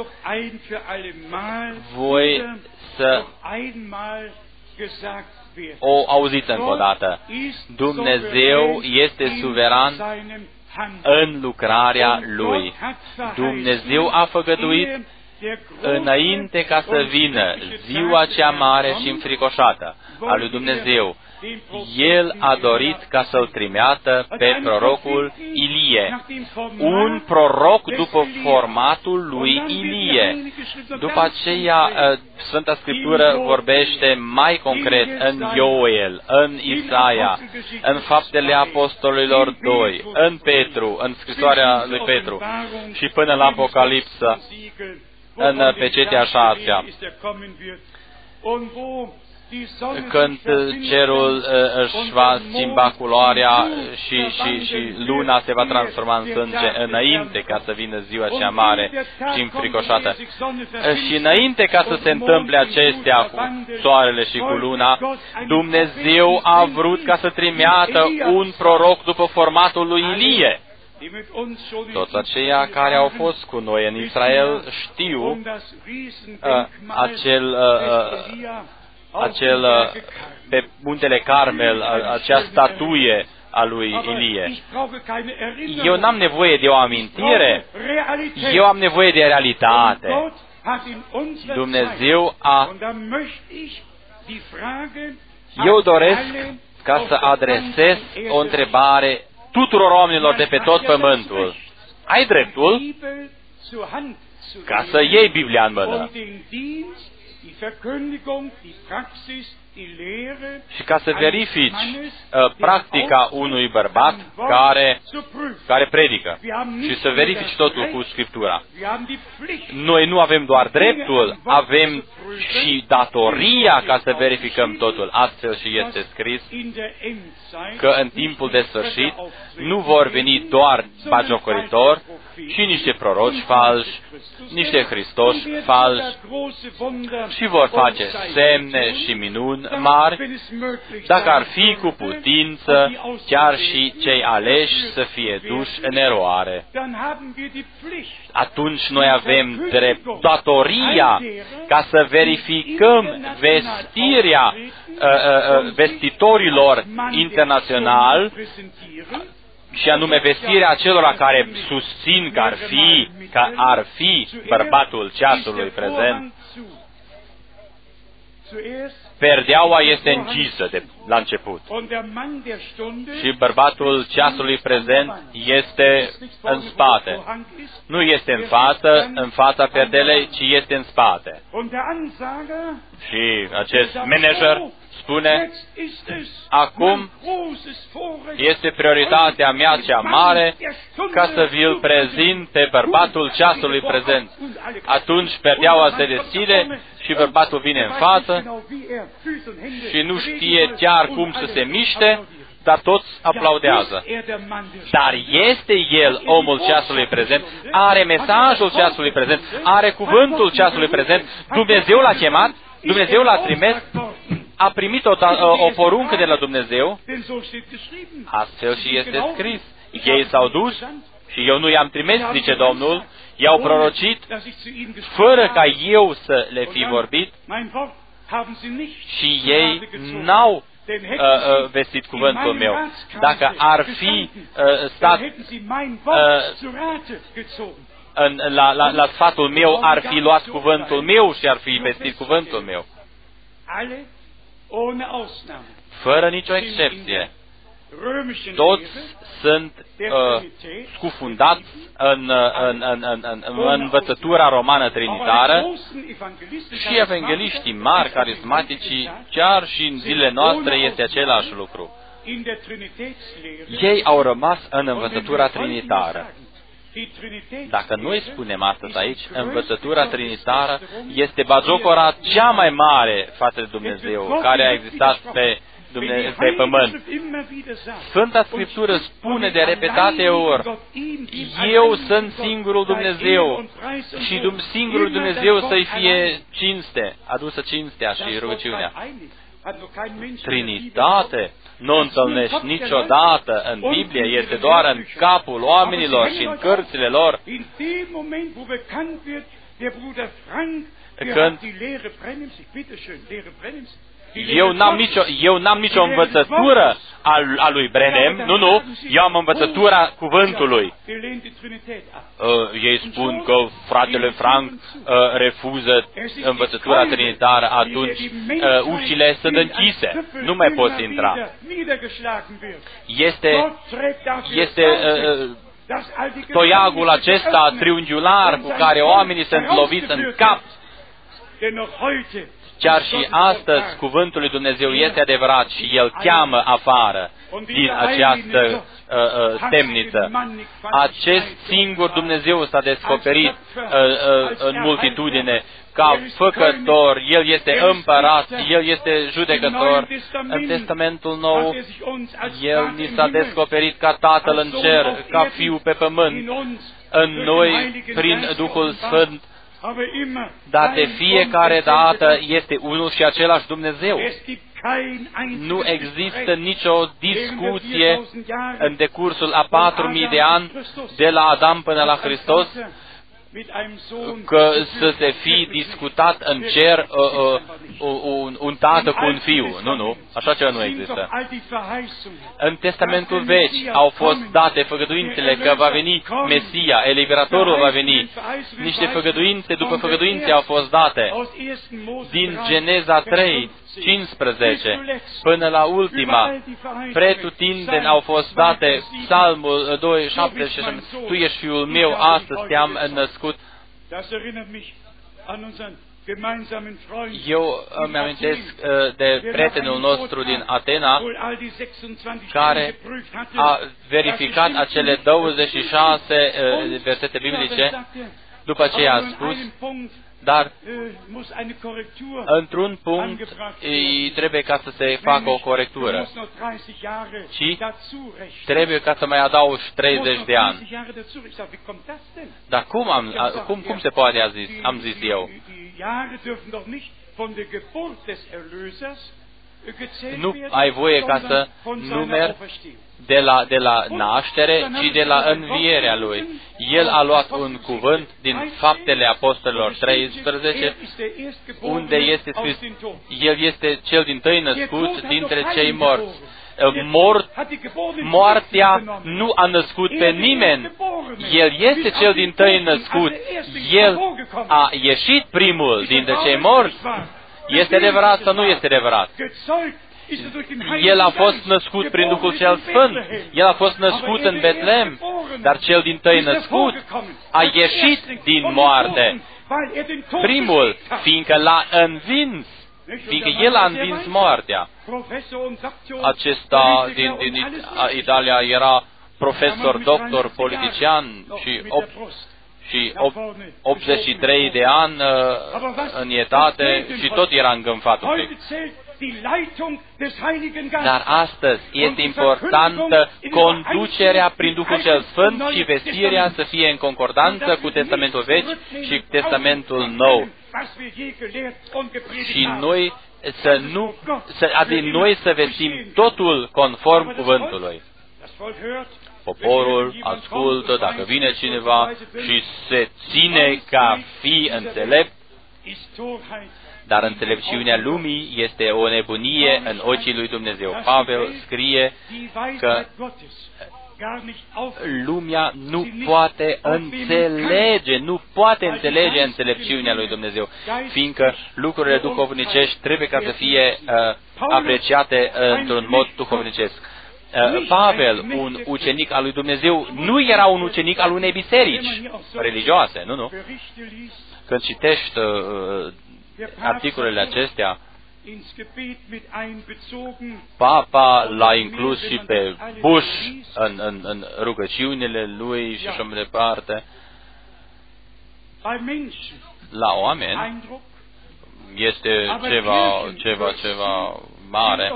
voi să o auziți încă o dată. Dumnezeu este suveran în lucrarea Lui. Dumnezeu a făgăduit înainte ca să vină ziua cea mare și înfricoșată a lui Dumnezeu. El a dorit ca să-l trimeată pe prorocul Ilie, un proroc după formatul lui Ilie. După aceea, Sfânta Scriptură vorbește mai concret în Ioel, în Isaia, în Faptele Apostolilor doi, în Petru, în scrisoarea lui Petru și până la Apocalipsă, în pecetea șasea. Când cerul uh, își va schimba culoarea și, și, și luna se va transforma în sânge înainte ca să vină ziua cea mare și înfricoșată. Și înainte ca să se întâmple acestea cu soarele și cu luna, Dumnezeu a vrut ca să trimeată un proroc după formatul lui Ilie. Toți aceia care au fost cu noi în Israel știu uh, acel... Uh, acel, pe muntele Carmel, acea statuie a lui Ilie. Eu n-am nevoie de o amintire, eu am nevoie de realitate. Dumnezeu a Eu doresc ca să adresez o întrebare tuturor oamenilor de pe tot pământul. Ai dreptul ca să iei Biblia în mână și ca să verifici uh, practica unui bărbat care, care predică și să verifici totul cu Scriptura. Noi nu avem doar dreptul, avem și datoria ca să verificăm totul. Astfel și este scris că în timpul de sfârșit nu vor veni doar bagiocoritori, ci niște proroci falși, niște Hristoși falși și vor face semne și minuni mari, dacă ar fi cu putință, chiar și cei aleși să fie duși în eroare. Atunci noi avem drept, datoria ca să verificăm vestirea uh, uh, vestitorilor internaționali, și anume vestirea celor care susțin că ar fi, că ar fi bărbatul ceasului prezent. Perdeaua este închisă de, la început și bărbatul ceasului prezent este în spate. Nu este în față, în fața perdelei, ci este în spate. Și acest manager spune, acum este prioritatea mea cea mare ca să vi-l prezint pe bărbatul ceasului prezent. Atunci perdeaua se deschide și bărbatul vine în față și nu știe chiar cum să se miște, dar toți aplaudează. Dar este el omul ceasului prezent, are mesajul ceasului prezent, are cuvântul ceasului prezent, Dumnezeu l-a chemat, Dumnezeu l-a trimis, a primit o, o poruncă de la Dumnezeu, astfel și este scris. Ei s-au dus și eu nu i-am trimis, zice Domnul, i-au prorocit, fără ca eu să le fi vorbit, și ei n-au uh, uh, vestit cuvântul meu. Dacă ar fi uh, stat uh, în, la, la, la sfatul meu, ar fi luat cuvântul meu și ar fi vestit cuvântul meu. Fără nicio excepție. Toți sunt uh, scufundați în, în, în, în, în, în învățătura romană trinitară și evangeliștii mari, carismatici, chiar și în zilele noastre este același lucru. Ei au rămas în învățătura trinitară. Dacă noi spunem astăzi aici, învățătura trinitară este bagiocora cea mai mare față de Dumnezeu, care a existat pe, Dumnezeu, pe pământ. Sfânta Scriptură spune de repetate ori, eu sunt singurul Dumnezeu și singurul Dumnezeu să-i fie cinste, adusă cinstea și rugăciunea. Trinitate nu o întâlnești niciodată în Biblie, este doar în capul oamenilor și în cărțile lor. Când eu n-am nicio, eu n-am nicio învățătură a, a lui Brenem, nu, nu, eu am învățătura cuvântului. Uh, ei spun că fratele Frank uh, refuză învățătura trinitară, atunci uh, ușile sunt închise, nu mai poți intra. Este, este uh, toiagul acesta triunghiular cu care oamenii sunt loviți în cap. Chiar și astăzi cuvântul lui Dumnezeu este adevărat și El cheamă afară din această uh, uh, temniță. Acest singur Dumnezeu s-a descoperit uh, uh, în multitudine ca făcător, El este împărat, El este judecător. În Testamentul Nou, El ni s-a descoperit ca Tatăl în cer, ca Fiul pe pământ, în noi, prin Duhul Sfânt. Dar de fiecare dată este unul și același Dumnezeu. Nu există nicio discuție în decursul a patru mii de ani de la Adam până la Hristos că să se fi discutat în cer uh, uh, uh, un, un tată cu un fiu. Nu, nu, așa ceva nu există. În Testamentul Vechi au fost date făgăduințele că va veni Mesia, eliberatorul va veni. Niște făgăduințe după făgăduințe au fost date. Din Geneza trei, cincisprezece, până la ultima, pretutindeni au fost date, Psalmul doi, șapte, Tu ești Fiul meu, astăzi te-am născut. Eu îmi amintesc de prietenul nostru din Atena, care a verificat acele douăzeci și șase versete biblice, după aceea a spus, dar într-un punct îi trebuie ca să se facă o corectură și trebuie ca să mai adaugi treizeci de ani. Dar cum, am, cum, cum se poate, a zis, am zis eu? Nu ai voie ca să numeri de la, de la naștere, ci de la învierea Lui. El a luat un cuvânt din Faptele Apostolilor treisprezece, unde este scris, El este cel dintâi născut dintre cei morți. Mort, moartea nu a născut pe nimeni. El este cel dintâi născut. El a ieșit primul dintre cei morți. Este adevărat sau nu este adevărat? El a fost născut prin Duhul cel Sfânt. El a fost născut în Betlehem. Dar cel dintâi născut a ieșit din moarte. Primul, fiindcă l-a învins. Fiindcă el a învins moartea. Acesta din, din Italia era profesor, doctor, politician și, op, și op, optzeci și trei de ani în etate și tot era îngânfat un pic. Dar astăzi este importantă conducerea prin Duhul cel Sfânt și vestirea să fie în concordanță cu Testamentul Vechi și Testamentul Nou. Și noi să nu, să, adică noi să vestim totul conform cuvântului. Poporul ascultă, dacă vine cineva și se ține ca fi înțelept, dar înțelepciunea lumii este o nebunie în ochii lui Dumnezeu. Pavel scrie că lumea nu poate înțelege, nu poate înțelege înțelepciunea lui Dumnezeu, fiindcă lucrurile duhovnicești trebuie ca să fie uh, apreciate uh, într-un mod duhovnicesc. Uh, Pavel, un ucenic al lui Dumnezeu, nu era un ucenic al unei biserici religioase, nu, nu. Când citești uh, articolele acestea, Papa l-a inclus și pe Bush în, în, în rugăciunile lui și așa mai departe. La oameni este ceva, ceva, ceva mare,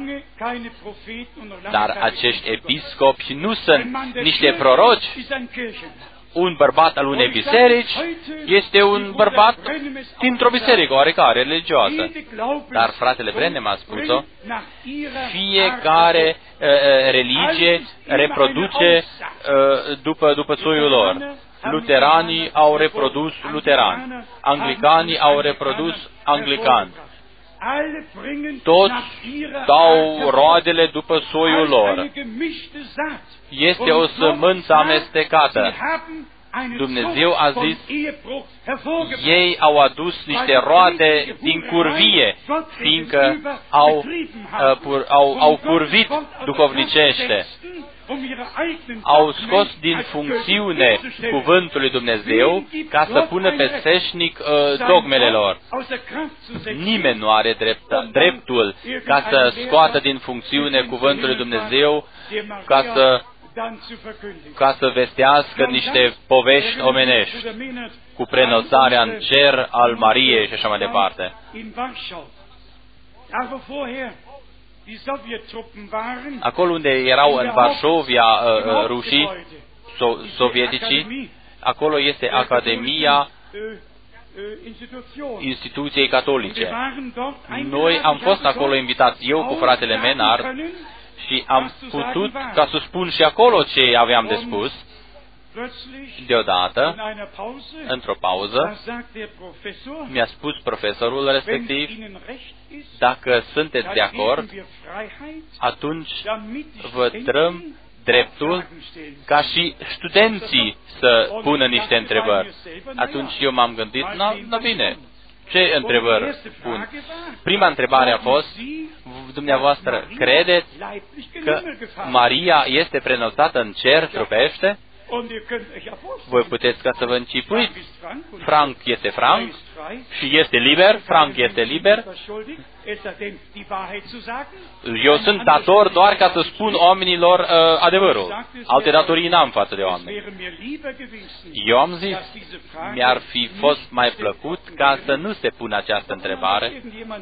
dar acești episcopi nu sunt niște proroci. Un bărbat al unei biserici este un bărbat dintr-o biserică oarecare religioasă. Dar fratele Branham a spus-o, fiecare uh, religie reproduce uh, după, după soiul lor. Luteranii au reprodus luterani, anglicanii au reprodus anglicani. Toți dau roadele după soiul lor. Este o sămânță amestecată. Dumnezeu a zis, ei au adus niște roade din curvie, fiindcă au, uh, pur, au, au curvit duhovnicește. Au scos din funcțiune cuvântul lui Dumnezeu ca să pună pe sfeșnic uh, dogmele lor. Nimeni nu are drept, dreptul ca să scoată din funcțiune cuvântul lui Dumnezeu ca să ca să vestească niște povești omenești cu preînălțarea în cer al Mariei și așa mai departe. Acolo unde erau în Varșovia uh, rușii, so- sovieticii, acolo este Academia Instituției Catolice. Noi am fost acolo invitați, eu cu fratele Menard, și am putut ca să spun și acolo ce aveam de spus. Deodată, într-o pauză, mi-a spus profesorul respectiv, dacă sunteți de acord, atunci vă dăm dreptul ca și studenții să pună niște întrebări. Atunci eu m-am gândit, na, na bine, ce întrebări pun? Prima întrebare a fost, dumneavoastră credeți că Maria este preînălțată în cer trupește? Voi puteți ca să vă închipuiți. Frank este Frank și este liber, Frank este liber. Eu sunt dator doar ca să spun oamenilor uh, adevărul. Alte datorii n-am față de oameni. Eu am zis, mi-ar fi fost mai plăcut ca să nu se pună această întrebare.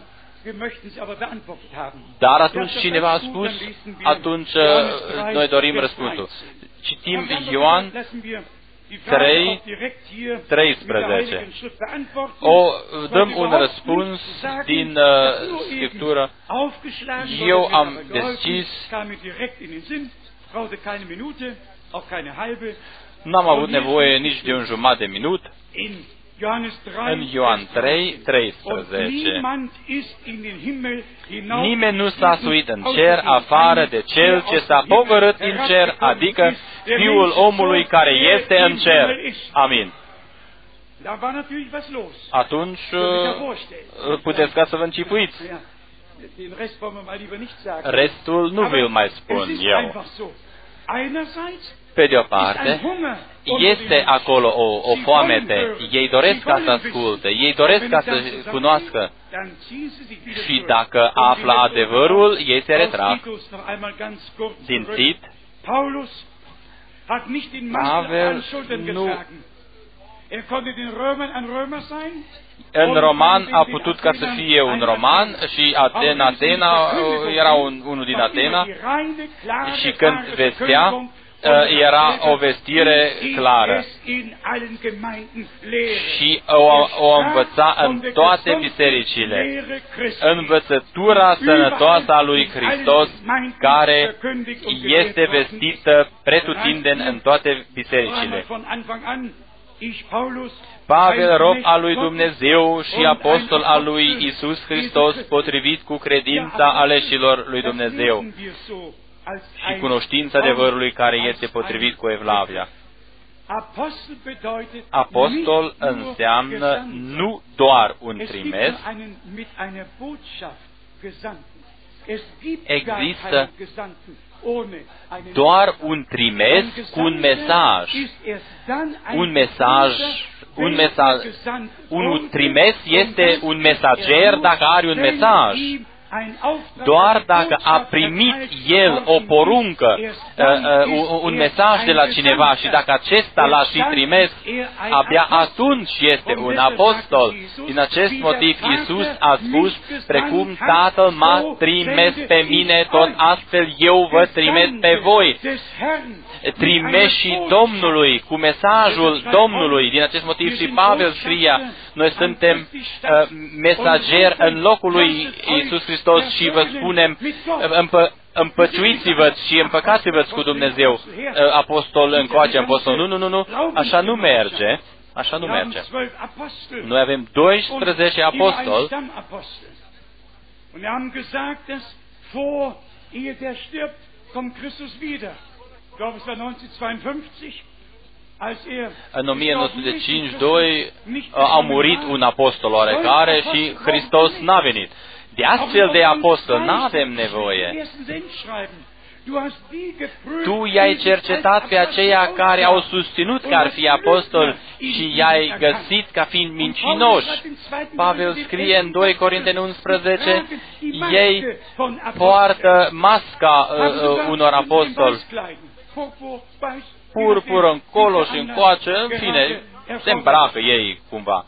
Dar atunci cineva a spus, atunci uh, noi dorim răspunsul. Citim Ioan trei, treisprezece. O, dăm un răspuns din uh, Scriptură. Eu am deschis, n-am avut nevoie nici de un jumătate de minut. În Ioan trei, treisprezece. Nimeni nu s-a suit în cer afară de Cel ce s-a pogorât în cer, adică Fiul omului care este în cer. Amin. Atunci puteți ca să vă închipuiți. Restul nu vi-l mai spun eu. Pe de o parte, este acolo o, o foamete, ei doresc ca să asculte, ei doresc ca să cunoască și dacă află adevărul, ei se retrag. Din Tit, Pavel nu... În roman a putut ca să fie un roman și Atena, Atena era un, unul din Atena și când vestea, era o vestire clară și o, o învăța în toate bisericile. Învățătura sănătoasă a lui Hristos care este vestită pretutindeni în toate bisericile. Pavel, rob al lui Dumnezeu și apostol al lui Isus Hristos, potrivit cu credința aleșilor lui Dumnezeu și cunoștința adevărului care este potrivit cu Evlavia. Apostol înseamnă nu doar un trimis, există doar un trimis cu un mesaj. Un mesaj, un mesaj, un trimis este un mesager dacă are un mesaj. Doar dacă a primit el o poruncă, un mesaj de la cineva și dacă acesta l-a și trimis, abia atunci este un apostol. Din acest motiv Iisus a spus, precum Tatăl m-a trimis pe mine, tot astfel eu vă trimis pe voi. Trimeșii Domnului, cu mesajul Domnului. Din acest motiv și Pavel scria, noi suntem uh, mesageri în locul lui Iisus Hristos și vă spunem, împă, împăciuiți-vă și împăcați-vă cu Dumnezeu. Uh, apostol încoace, apostol, nu, nu, nu, nu, așa nu merge, așa nu merge. Noi avem doisprezece apostoli în o mie nouă sute cincizeci și doi a murit un apostol oarecare și Hristos n-a venit. De astfel de apostol n-avem nevoie. Tu i-ai cercetat pe aceia care au susținut că ar fi apostol și i-ai găsit ca fiind mincinoși. Pavel scrie în doi Corinteni unsprezece, ei poartă masca uh, unor apostoli. Purpură încolo și încoace, în fine, se îmbracă ei cumva.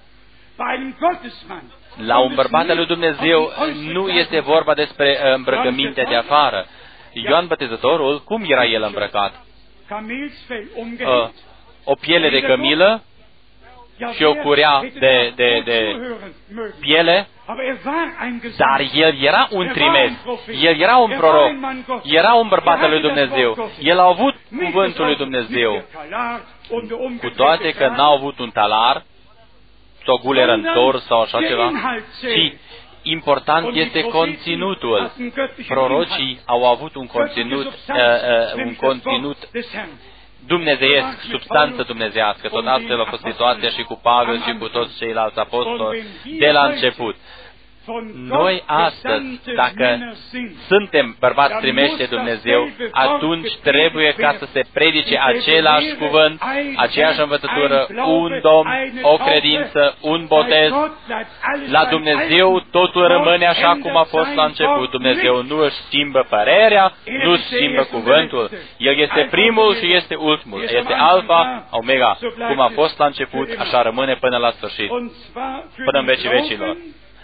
La un bărbat al lui Dumnezeu nu este vorba despre îmbrăcăminte de afară. Ioan Botezătorul, cum era el îmbrăcat? Uh, o piele de cămilă și o curea de, de, de piele, dar el era un trimis, el era un proroc, era un bărbat al lui Dumnezeu, el a avut cuvântul lui Dumnezeu. cu toate că n-au avut un talar, sau guler întors sau așa ceva, ci important este conținutul. Prorocii au avut un conținut, uh, uh, un conținut dumnezeiesc, substanță dumnezeiască. Tot astfel a fost situația și cu Pavel și cu toți ceilalți apostoli de la început. Noi astăzi, dacă suntem bărbați trimeși de Dumnezeu, atunci trebuie ca să se predice același cuvânt, aceeași învățătură, un Domn, o credință, un botez. La Dumnezeu totul rămâne așa cum a fost la început. Dumnezeu nu își schimbă părerea, nu își schimbă cuvântul. El este primul și este ultimul. Este Alfa, Omega. Cum a fost la început, așa rămâne până la sfârșit, până în vecii vecilor.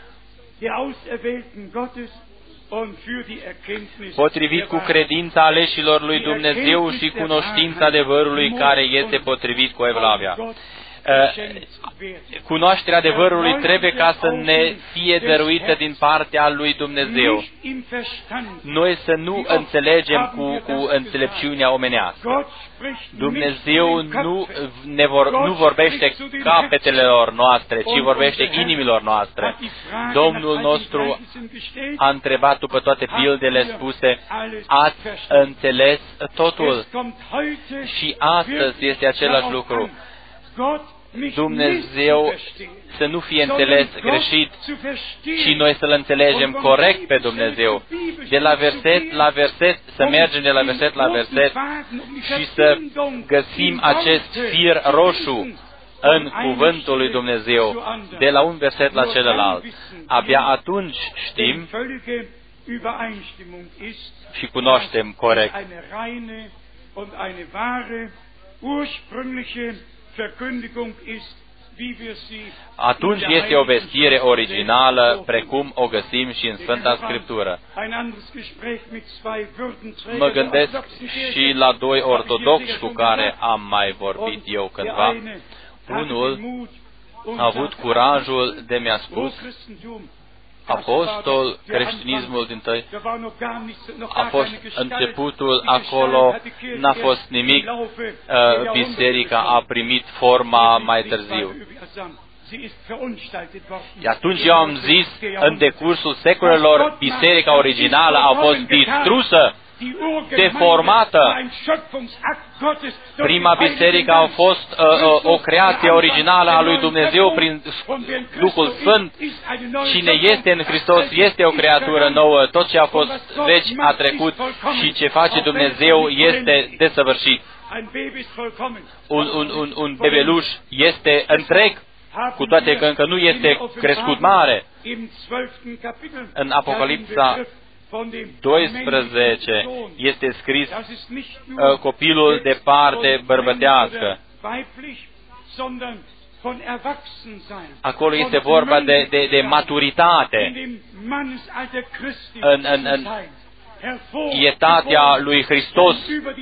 Potrivit cu credința aleșilor lui Dumnezeu și cunoștința adevărului care este potrivit cu Evlavia. Cunoașterea adevărului trebuie ca să ne fie dăruită din partea lui Dumnezeu. Noi să nu înțelegem cu, cu înțelepciunea omenească. Dumnezeu nu, ne vor, nu vorbește capetelor noastre, ci vorbește inimilor noastre. Domnul nostru a întrebat după toate pildele spuse, ați înțeles totul? Și astăzi este același lucru. Dumnezeu să nu fie înțeles greșit, ci noi să-L înțelegem corect pe Dumnezeu. De la verset la verset, să mergem de la verset la verset și să găsim acest fir roșu în cuvântul lui Dumnezeu, de la un verset la celălalt. Abia atunci știm și cunoaștem corect. Atunci este o vestire originală, precum o găsim și în Sfânta Scriptură. Mă gândesc și la doi ortodoxi cu care am mai vorbit eu cândva. Unul a avut curajul de mi-a spus, apostol, creștinismul dintâi, a fost începutul acolo, n-a fost nimic, uh, biserica a primit forma mai târziu. Atunci eu am zis, în decursul secolelor, biserica originală a fost distrusă, deformată. Prima biserică a fost uh, uh, o creație originală a lui Dumnezeu prin Duhul Sfânt. Cine este în Hristos este o creatură nouă. Tot ce a fost veci a trecut și ce face Dumnezeu este desăvârșit. Un, un, un, un bebeluș este întreg, cu toate că încă nu este crescut mare. În Apocalipsa doisprezece este scris uh, copilul de parte bărbătească. Acolo este vorba de, de, de maturitate în, în, în etatea lui Hristos,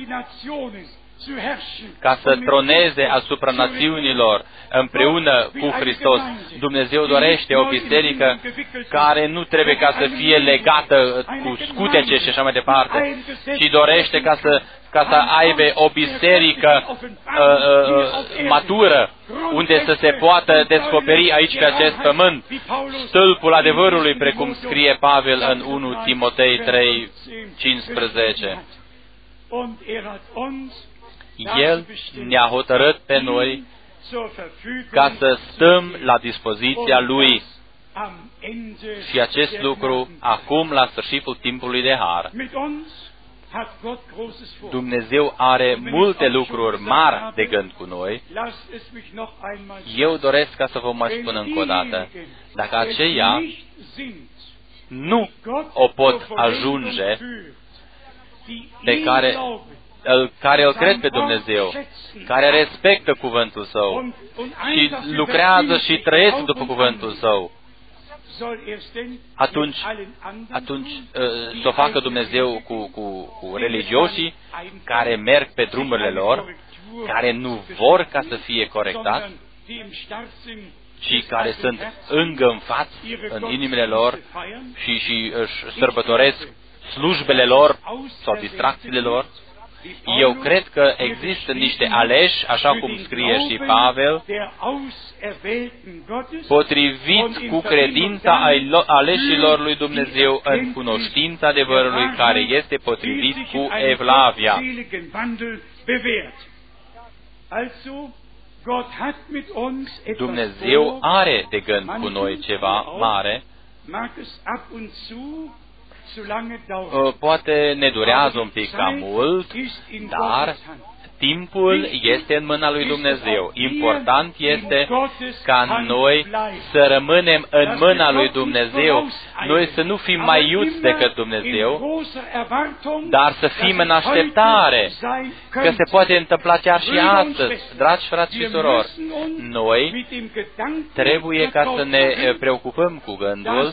ca să troneze asupra națiunilor împreună cu Hristos. Dumnezeu dorește o biserică care nu trebuie ca să fie legată cu scutece și așa mai departe, ci dorește ca să, ca să aibă o biserică uh, uh, matură, unde să se poată descoperi aici pe acest pământ stâlpul adevărului, precum scrie Pavel în unu Timotei trei cincisprezece. El ne-a hotărât pe noi ca să stăm la dispoziția Lui și acest lucru acum la sfârșitul timpului de har. Dumnezeu are multe lucruri mari de gând cu noi. Eu doresc ca să vă mai spun încă o dată, dacă aceia nu o pot ajunge pe care care îl cred pe Dumnezeu, care respectă cuvântul Său și lucrează și trăiesc după cuvântul Său, atunci, atunci să o facă Dumnezeu cu, cu, cu religioșii care merg pe drumurile lor, care nu vor ca să fie corectați, ci care sunt îngânfați în inimile lor și, și își sărbătoresc slujbele lor sau distracțiile lor, Eu cred că există niște aleși, așa cum scrie și Pavel, potrivit cu credința aleșilor lui Dumnezeu în cunoștința adevărului, care este potrivit cu evlavia. Dumnezeu are de gând cu noi ceva mare. Poate ne durează un pic cam mult, dar timpul este în mâna lui Dumnezeu. Important este ca noi să rămânem în mâna lui Dumnezeu, noi să nu fim mai iuți decât Dumnezeu, dar să fim în așteptare, că se poate întâmpla chiar și astăzi. Dragi frați și surori, noi trebuie ca să ne preocupăm cu gândul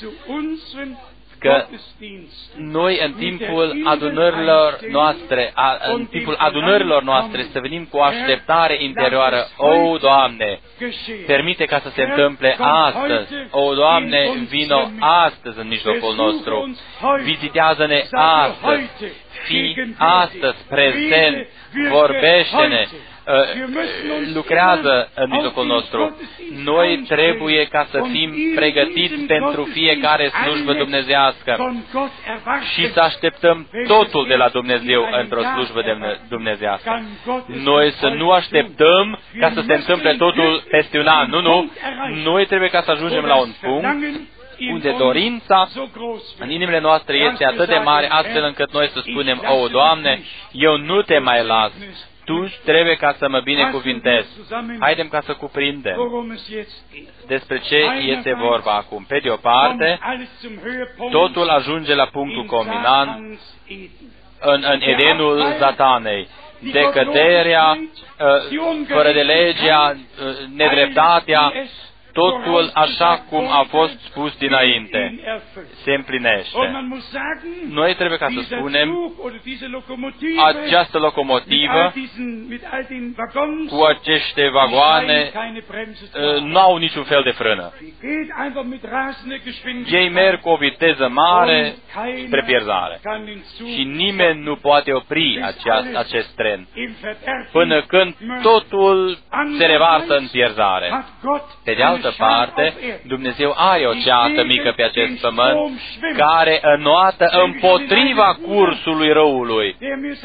că noi în timpul adunărilor noastre, a, în timpul adunărilor noastre să venim cu o așteptare interioară. O, Doamne, permite ca să se întâmple astăzi. O, Doamne, vino astăzi în mijlocul nostru. Vizitează-ne astăzi. Fii astăzi prezent. Vorbește-ne. Lucrează în mijlocul nostru. Noi trebuie ca să fim pregătiți pentru fiecare slujbă dumnezeiască și să așteptăm totul de la Dumnezeu într-o slujbă dumnezeiască. Noi să nu așteptăm ca să se întâmple totul peste un an. Nu, nu. Noi trebuie ca să ajungem la un punct unde dorința în inimile noastre este atât de mare, astfel încât noi să spunem: O, Doamne, eu nu te mai las. Tu trebuie ca să mă binecuvintezi. Haidem ca să cuprindem despre ce este vorba acum. Pe de o parte, totul ajunge la punctul culminant în, în Edenul Satanei. Decăderea, fără de legea, nedreptatea, totul așa cum a fost spus dinainte se împlinește. Noi trebuie ca să spunem, această locomotivă cu aceste vagoane nu au niciun fel de frână. Ei merg cu o viteză mare spre pierzare și nimeni nu poate opri aceast, acest tren până când totul se revarsă în pierzare. Pe de altă parte, Dumnezeu are o ceată mică pe acest pământ care înoată împotriva cursului răului.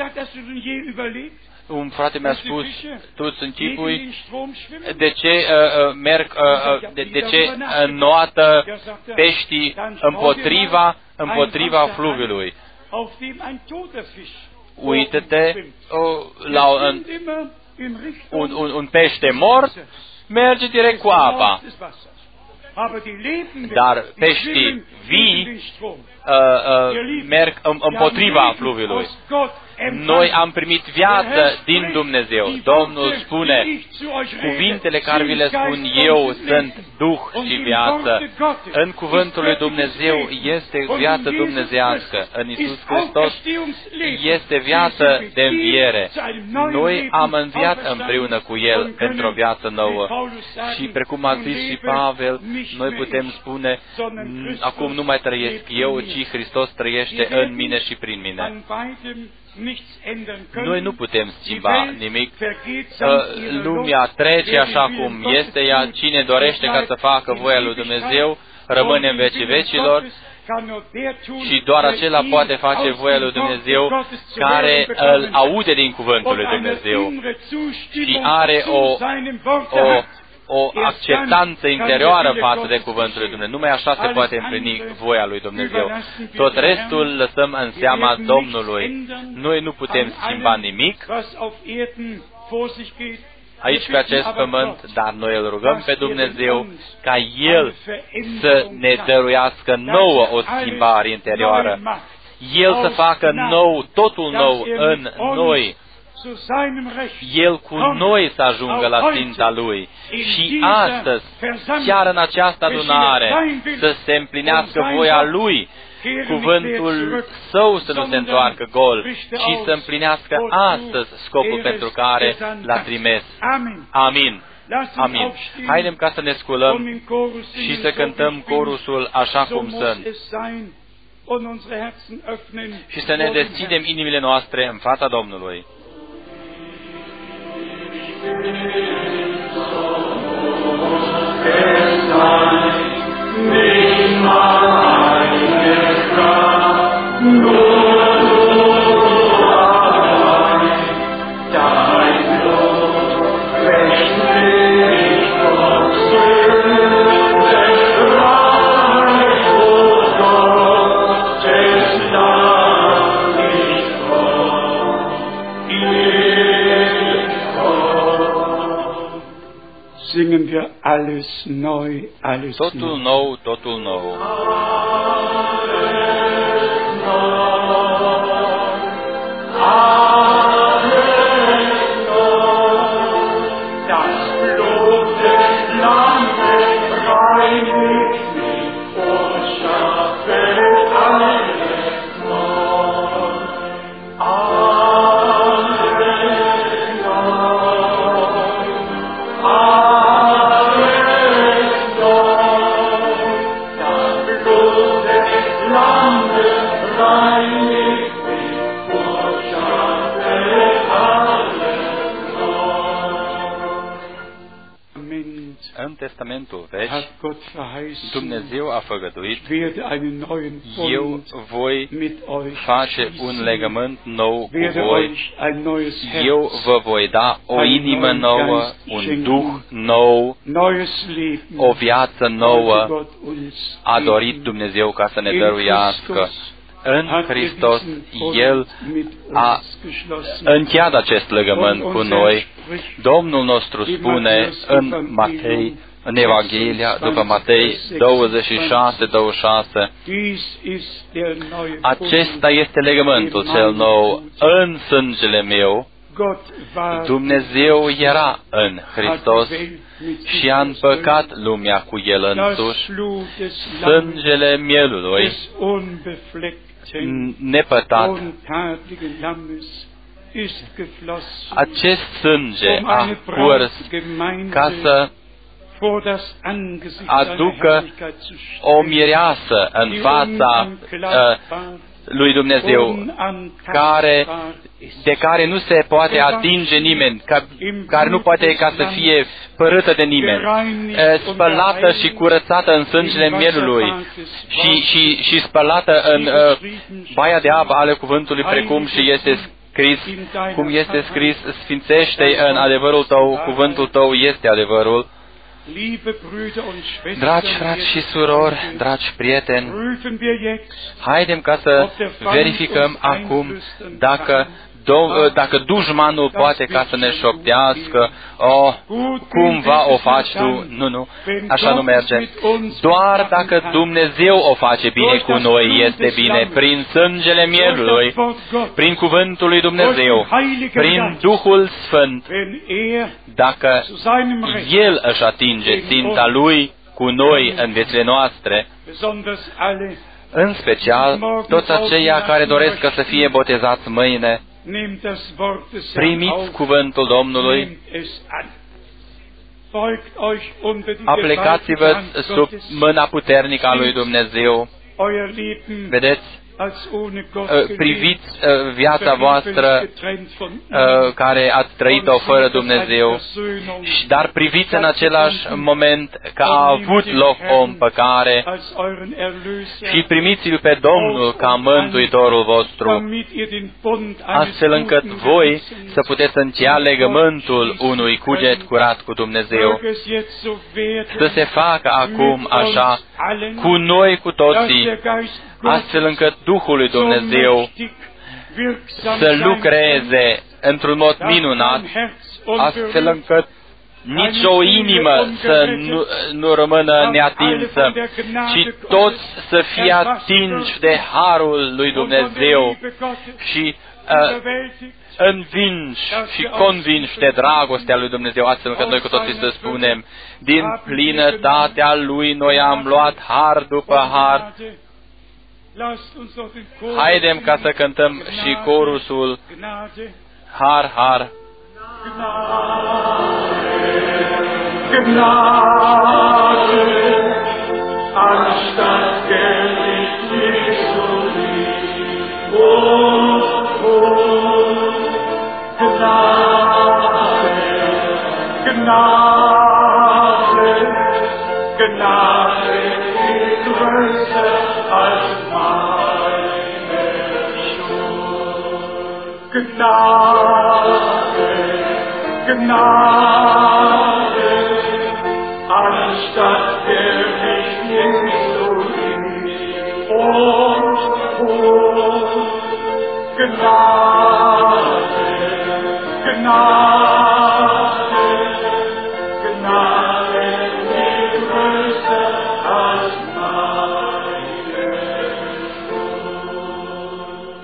Un frate mi-a spus, tu îți închipui de ce uh, merg, uh, de, de ce înoată peștii împotriva, împotriva fluviului. Uită-te uh, la un, un, un, un pește mort, merge direct cu apa. Dar peștii vii uh, uh, merg împotriva fluviului. Noi am primit viață din Dumnezeu. Domnul spune, cuvintele care vi le spun eu sunt Duh și viață. În cuvântul lui Dumnezeu este viață dumnezeiască. În Iisus Hristos este viață de înviere. Noi am înviat împreună cu El într-o viață nouă. Și precum a zis și Pavel, noi putem spune, acum nu mai trăiesc eu, ci Hristos trăiește în mine și prin mine. Noi nu putem schimba nimic. Lumea trece așa cum este ea. Cine dorește ca să facă voia lui Dumnezeu, rămâne în vecii vecilor. Și doar acela poate face voia lui Dumnezeu care îl aude din cuvântul lui Dumnezeu și are o, o, o acceptanță interioară față de cuvântul lui Dumnezeu. Numai așa se poate împlini voia lui Dumnezeu. Tot restul lăsăm în seama Domnului. Noi nu putem schimba nimic aici pe acest pământ, dar noi îl rugăm pe Dumnezeu ca El să ne dăruiască nouă o schimbare interioară. El să facă nou, totul nou în noi. El cu noi să ajungă la ținta Lui. Și astăzi, chiar în această adunare, să se împlinească voia Lui, cuvântul Său să nu se întoarcă gol, ci să împlinească astăzi scopul pentru care L-a trimis. Amin. Amin. Haidem ca să ne sculăm și să cântăm corusul așa cum sunt. și să ne deschidem inimile noastre în fața Domnului. Singen wir alles neu, alles Totul neu. nou, totul nou. În Testamentul Vechi, Dumnezeu a făgăduit: eu voi face un legământ nou cu voi, eu vă voi da o inimă nouă, un duh nou, o viață nouă. A dorit Dumnezeu ca să ne dăruiască. În Hristos, El a încheiat acest legământ cu noi. Domnul nostru spune în Matei, în Evanghelia, după Matei douăzeci și șase, douăzeci și șase, acesta este legământul cel nou în sângele meu. Dumnezeu era în Hristos și a împăcat lumea cu El însuși. Sângele mielului nepătat, acest sânge a curs ca să aducă o mireasă în fața uh, lui Dumnezeu, care, de care nu se poate atinge nimeni, ca, care nu poate ca să fie părâtă de nimeni, spălată și curățată în sângele mielului și, și, și spălată în uh, baia de apă ale cuvântului, precum și este scris, cum este scris: sfințește în adevărul tău, cuvântul tău este adevărul. Dragi frați și surori, dragi prieteni, haidem ca să verificăm acum dacă dacă dușmanul poate ca să ne șoptească: oh, cumva o faci tu. Nu, nu, așa nu merge. Doar dacă Dumnezeu o face bine cu noi, este bine, prin sângele mielului, prin cuvântul lui Dumnezeu, prin Duhul Sfânt. Dacă El își atinge ținta Lui cu noi în viețile noastre, în special toți aceia care doresc să fie botezați mâine, primiți cuvântul Domnului, aplecați-vă sub mâna puternică a lui Dumnezeu. Vedeți, priviți viața voastră care ați trăit-o fără Dumnezeu, dar priviți în același moment că a avut loc o împăcare și primiți-L pe Domnul ca Mântuitorul vostru, astfel încât voi să puteți încheia legământul unui cuget curat cu Dumnezeu. Să se facă acum așa cu noi cu toții, astfel încât Duhul lui Dumnezeu să lucreze într-un mod minunat, astfel încât nicio inimă să nu, nu rămână neatinsă, ci toți să fie atinși de harul lui Dumnezeu și uh, învinși și convinși de dragostea lui Dumnezeu, astfel încât noi cu toții să spunem: din plinătatea Lui noi am luat har după har. Haidem ca să cântăm și corusul: har, har. Gnade, anstatt Geld ist Jesus Gnade, Gnade, anstatt der mich Jesu liebt und Tod. Gnade, Gnade, Gnade, die größer als meine Schuld.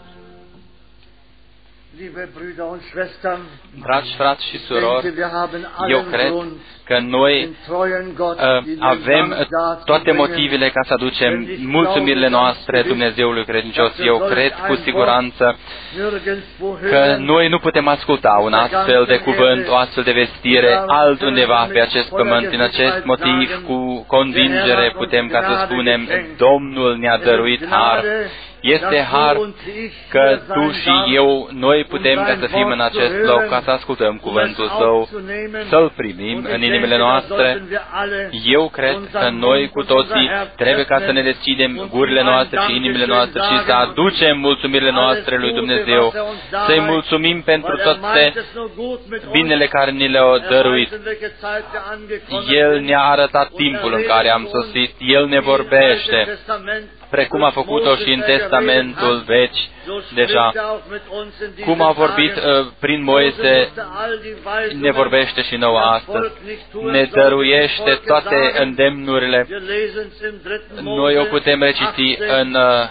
Liebe Brüder und Schwestern, dragi frați și surori, eu cred că noi uh, avem toate motivele ca să aducem mulțumirile noastre Dumnezeului credincios. Eu cred cu siguranță că noi nu putem asculta un astfel de cuvânt, o astfel de vestire altundeva pe acest pământ. Din acest motiv, cu convingere, putem ca să spunem, Domnul ne-a dăruit har. Este har că tu și eu, noi putem ca să fim în acest loc, ca să ascultăm cuvântul Său, să-L primim în inimile noastre. Eu cred că noi cu toții trebuie ca să ne deschidem gurile noastre și inimile noastre și să aducem mulțumirile noastre lui Dumnezeu, să-i mulțumim pentru toate binele care ni le-a dăruit. El ne-a arătat timpul în care am sosit, El ne vorbește, precum a făcut-o și în Testamentul Vechi deja. Cum a vorbit uh, prin Moise, ne vorbește și nouă astăzi. Ne dăruiește toate îndemnurile. Noi o putem reciti în, uh,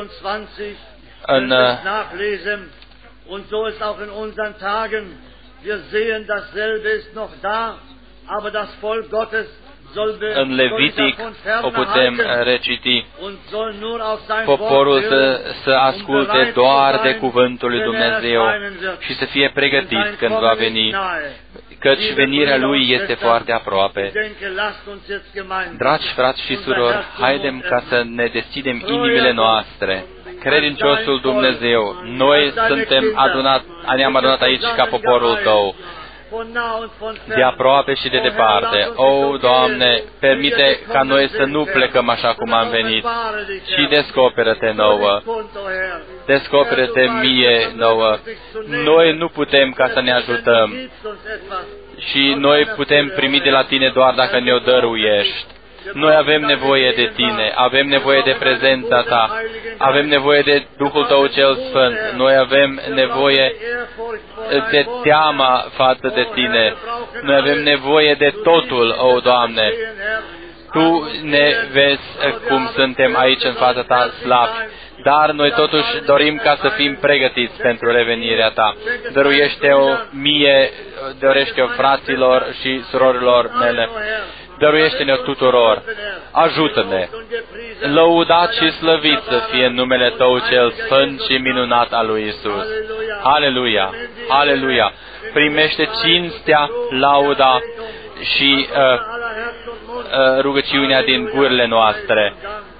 în uh, Und so ist auch in unseren Tagen. Wir sehen, dasselbe ist noch da, aber das Volk Gottes în Levitic o putem reciti. Poporul să, să asculte doar de cuvântul lui Dumnezeu și să fie pregătit când va veni, căci venirea Lui este foarte aproape. Dragi frați și surori, haidem ca să ne deschidem inimile noastre. Credinciosul Dumnezeu, noi suntem adunat, ne-am adunat aici ca poporul Tău, de aproape și de departe. O, Doamne, permite ca noi să nu plecăm așa cum am venit, și descoperă-te nouă, descoperă-te mie nouă. Noi nu putem ca să ne ajutăm și noi putem primi de la Tine doar dacă ne-o dăruiești. Noi avem nevoie de Tine, avem nevoie de prezența Ta, avem nevoie de Duhul Tău cel Sfânt, noi avem nevoie de teama față de Tine, noi avem nevoie de totul, o Doamne. Tu ne vezi cum suntem aici în fața Ta slabi, dar noi totuși dorim ca să fim pregătiți pentru revenirea Ta. Dăruiește-o mie, dăruiește-o fraților și surorilor mele. Dăruiește-ne tuturor, ajută-ne, lăudat și slăvit să fie numele Tău cel sfânt și minunat al lui Isus. Aleluia, aleluia, primește cinstea, lauda și uh, uh, rugăciunea din gurile noastre.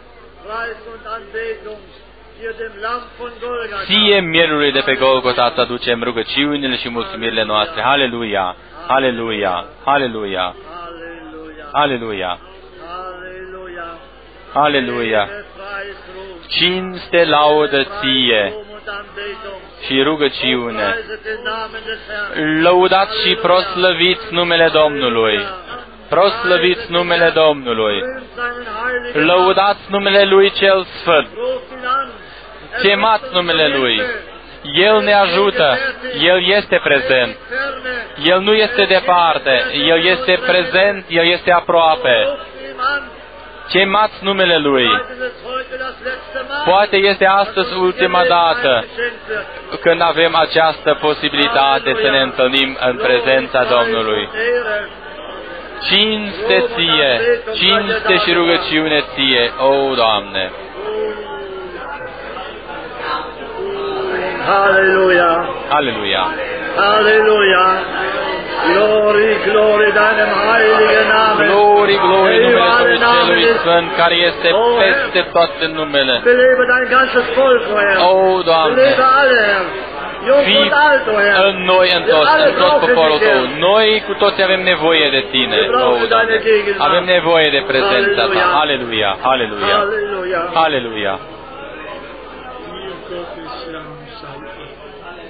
Ție, mielului de pe Golgota, să aducem rugăciunile și mulțumirile noastre. Aleluia, aleluia, aleluia. Aleluia! Aleluia! Cinste, laudă Ție și rugăciune. Lăudați și proslăviți numele Domnului. Proslăviți numele Domnului. Lăudați numele Lui cel Sfânt. Chemați numele Lui. El ne ajută, El este prezent, El nu este departe, El este prezent, El este aproape. Chemați numele Lui. Poate este astăzi ultima dată când avem această posibilitate să ne întâlnim în prezența Domnului. Cinste Ție, cinste și rugăciune Ție, o Doamne! Halleluja. Halleluja. Halleluja. Glory, glory deinem heiligen Namen. Glory, glory numele Tău celui Sfânt, care este peste toate numele. Belebe dein ganzes Volk, Herr. O, Doamne, belebe alle, Herr. fii în noi, în toți, în tot poporul Tău. Noi cu toți avem nevoie de Tine, o, Doamne. Avem nevoie de prezența Ta. Aleluia, aleluia, aleluia.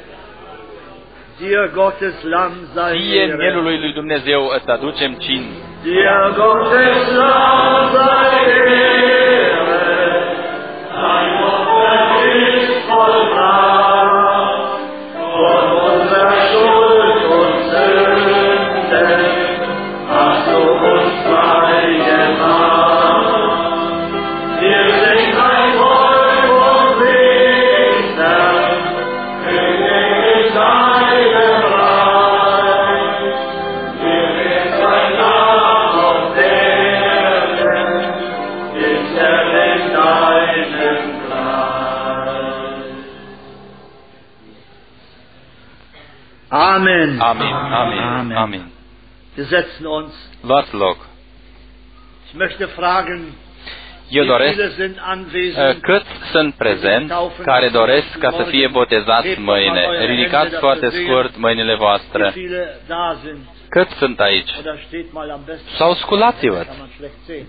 Dir Gottes Lamm sei Ție, Ehre. mielului lui Dumnezeu, îți aducem cinste. Dir Gottes Lamm sei Ehre. Dein Opfer ist vollbracht. Von unserer Schuld und Sünden hast du uns frei gemacht. Wir sind ein Volk und Priester, König deinem Reich. Wir sind ein Lamm auf Erden, ist er in deinem Gleich. Amen. Amin, amin, amin. Wir setzen uns. Luați loc. Ich möchte fragen, Eu wie doresc, viele sind uh, anwesend? cât sunt prezenți care doresc ca să fie botezați mâine. Ridicați foarte scurt mâinile Wie voastre. viele da sind? Cât sunt aici? Oder steht mal am besten? Sau sculați-vă. Kann man schlecht sehen.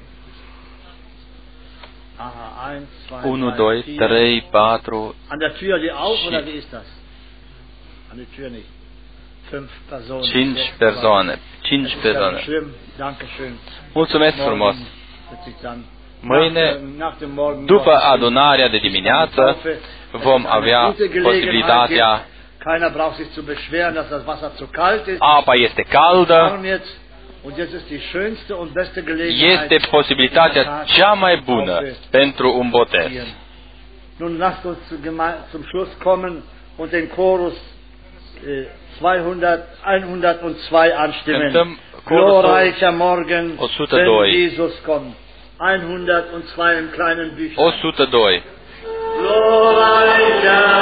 Aha, eins, zwei, unu, drei, doi, vier. trei, patru, An der Tür die auf, Și- oder wie ist das? An der Tür nicht. Fünf Personen. cinci sechs, persoane. Das Cinci ist ja nicht persoane. schlimm. Dankeschön. Mulțumesc frumos. wird sich dann Mâine, nach dem- nach dem Morgen după adunarea de dimineață, vom avea posibilitatea. Keiner braucht sich zu beschweren, dass das Wasser zu kalt ist. Apa este caldă. Warm jetzt. Und jetzt ist die schönste und beste Gelegenheit. Este posibilitatea cea mai bună pentru un botez. Nun lasst uns zu geme- zum Schluss kommen und den Chorus äh, zweihundert, hundertzwei anstimmen. Cântăm chorusul Glorreicher Morgen, o sută doi. wenn Jesus kommt. hundertzwei im kleinen Büchlein. o sută doi. Glorreicher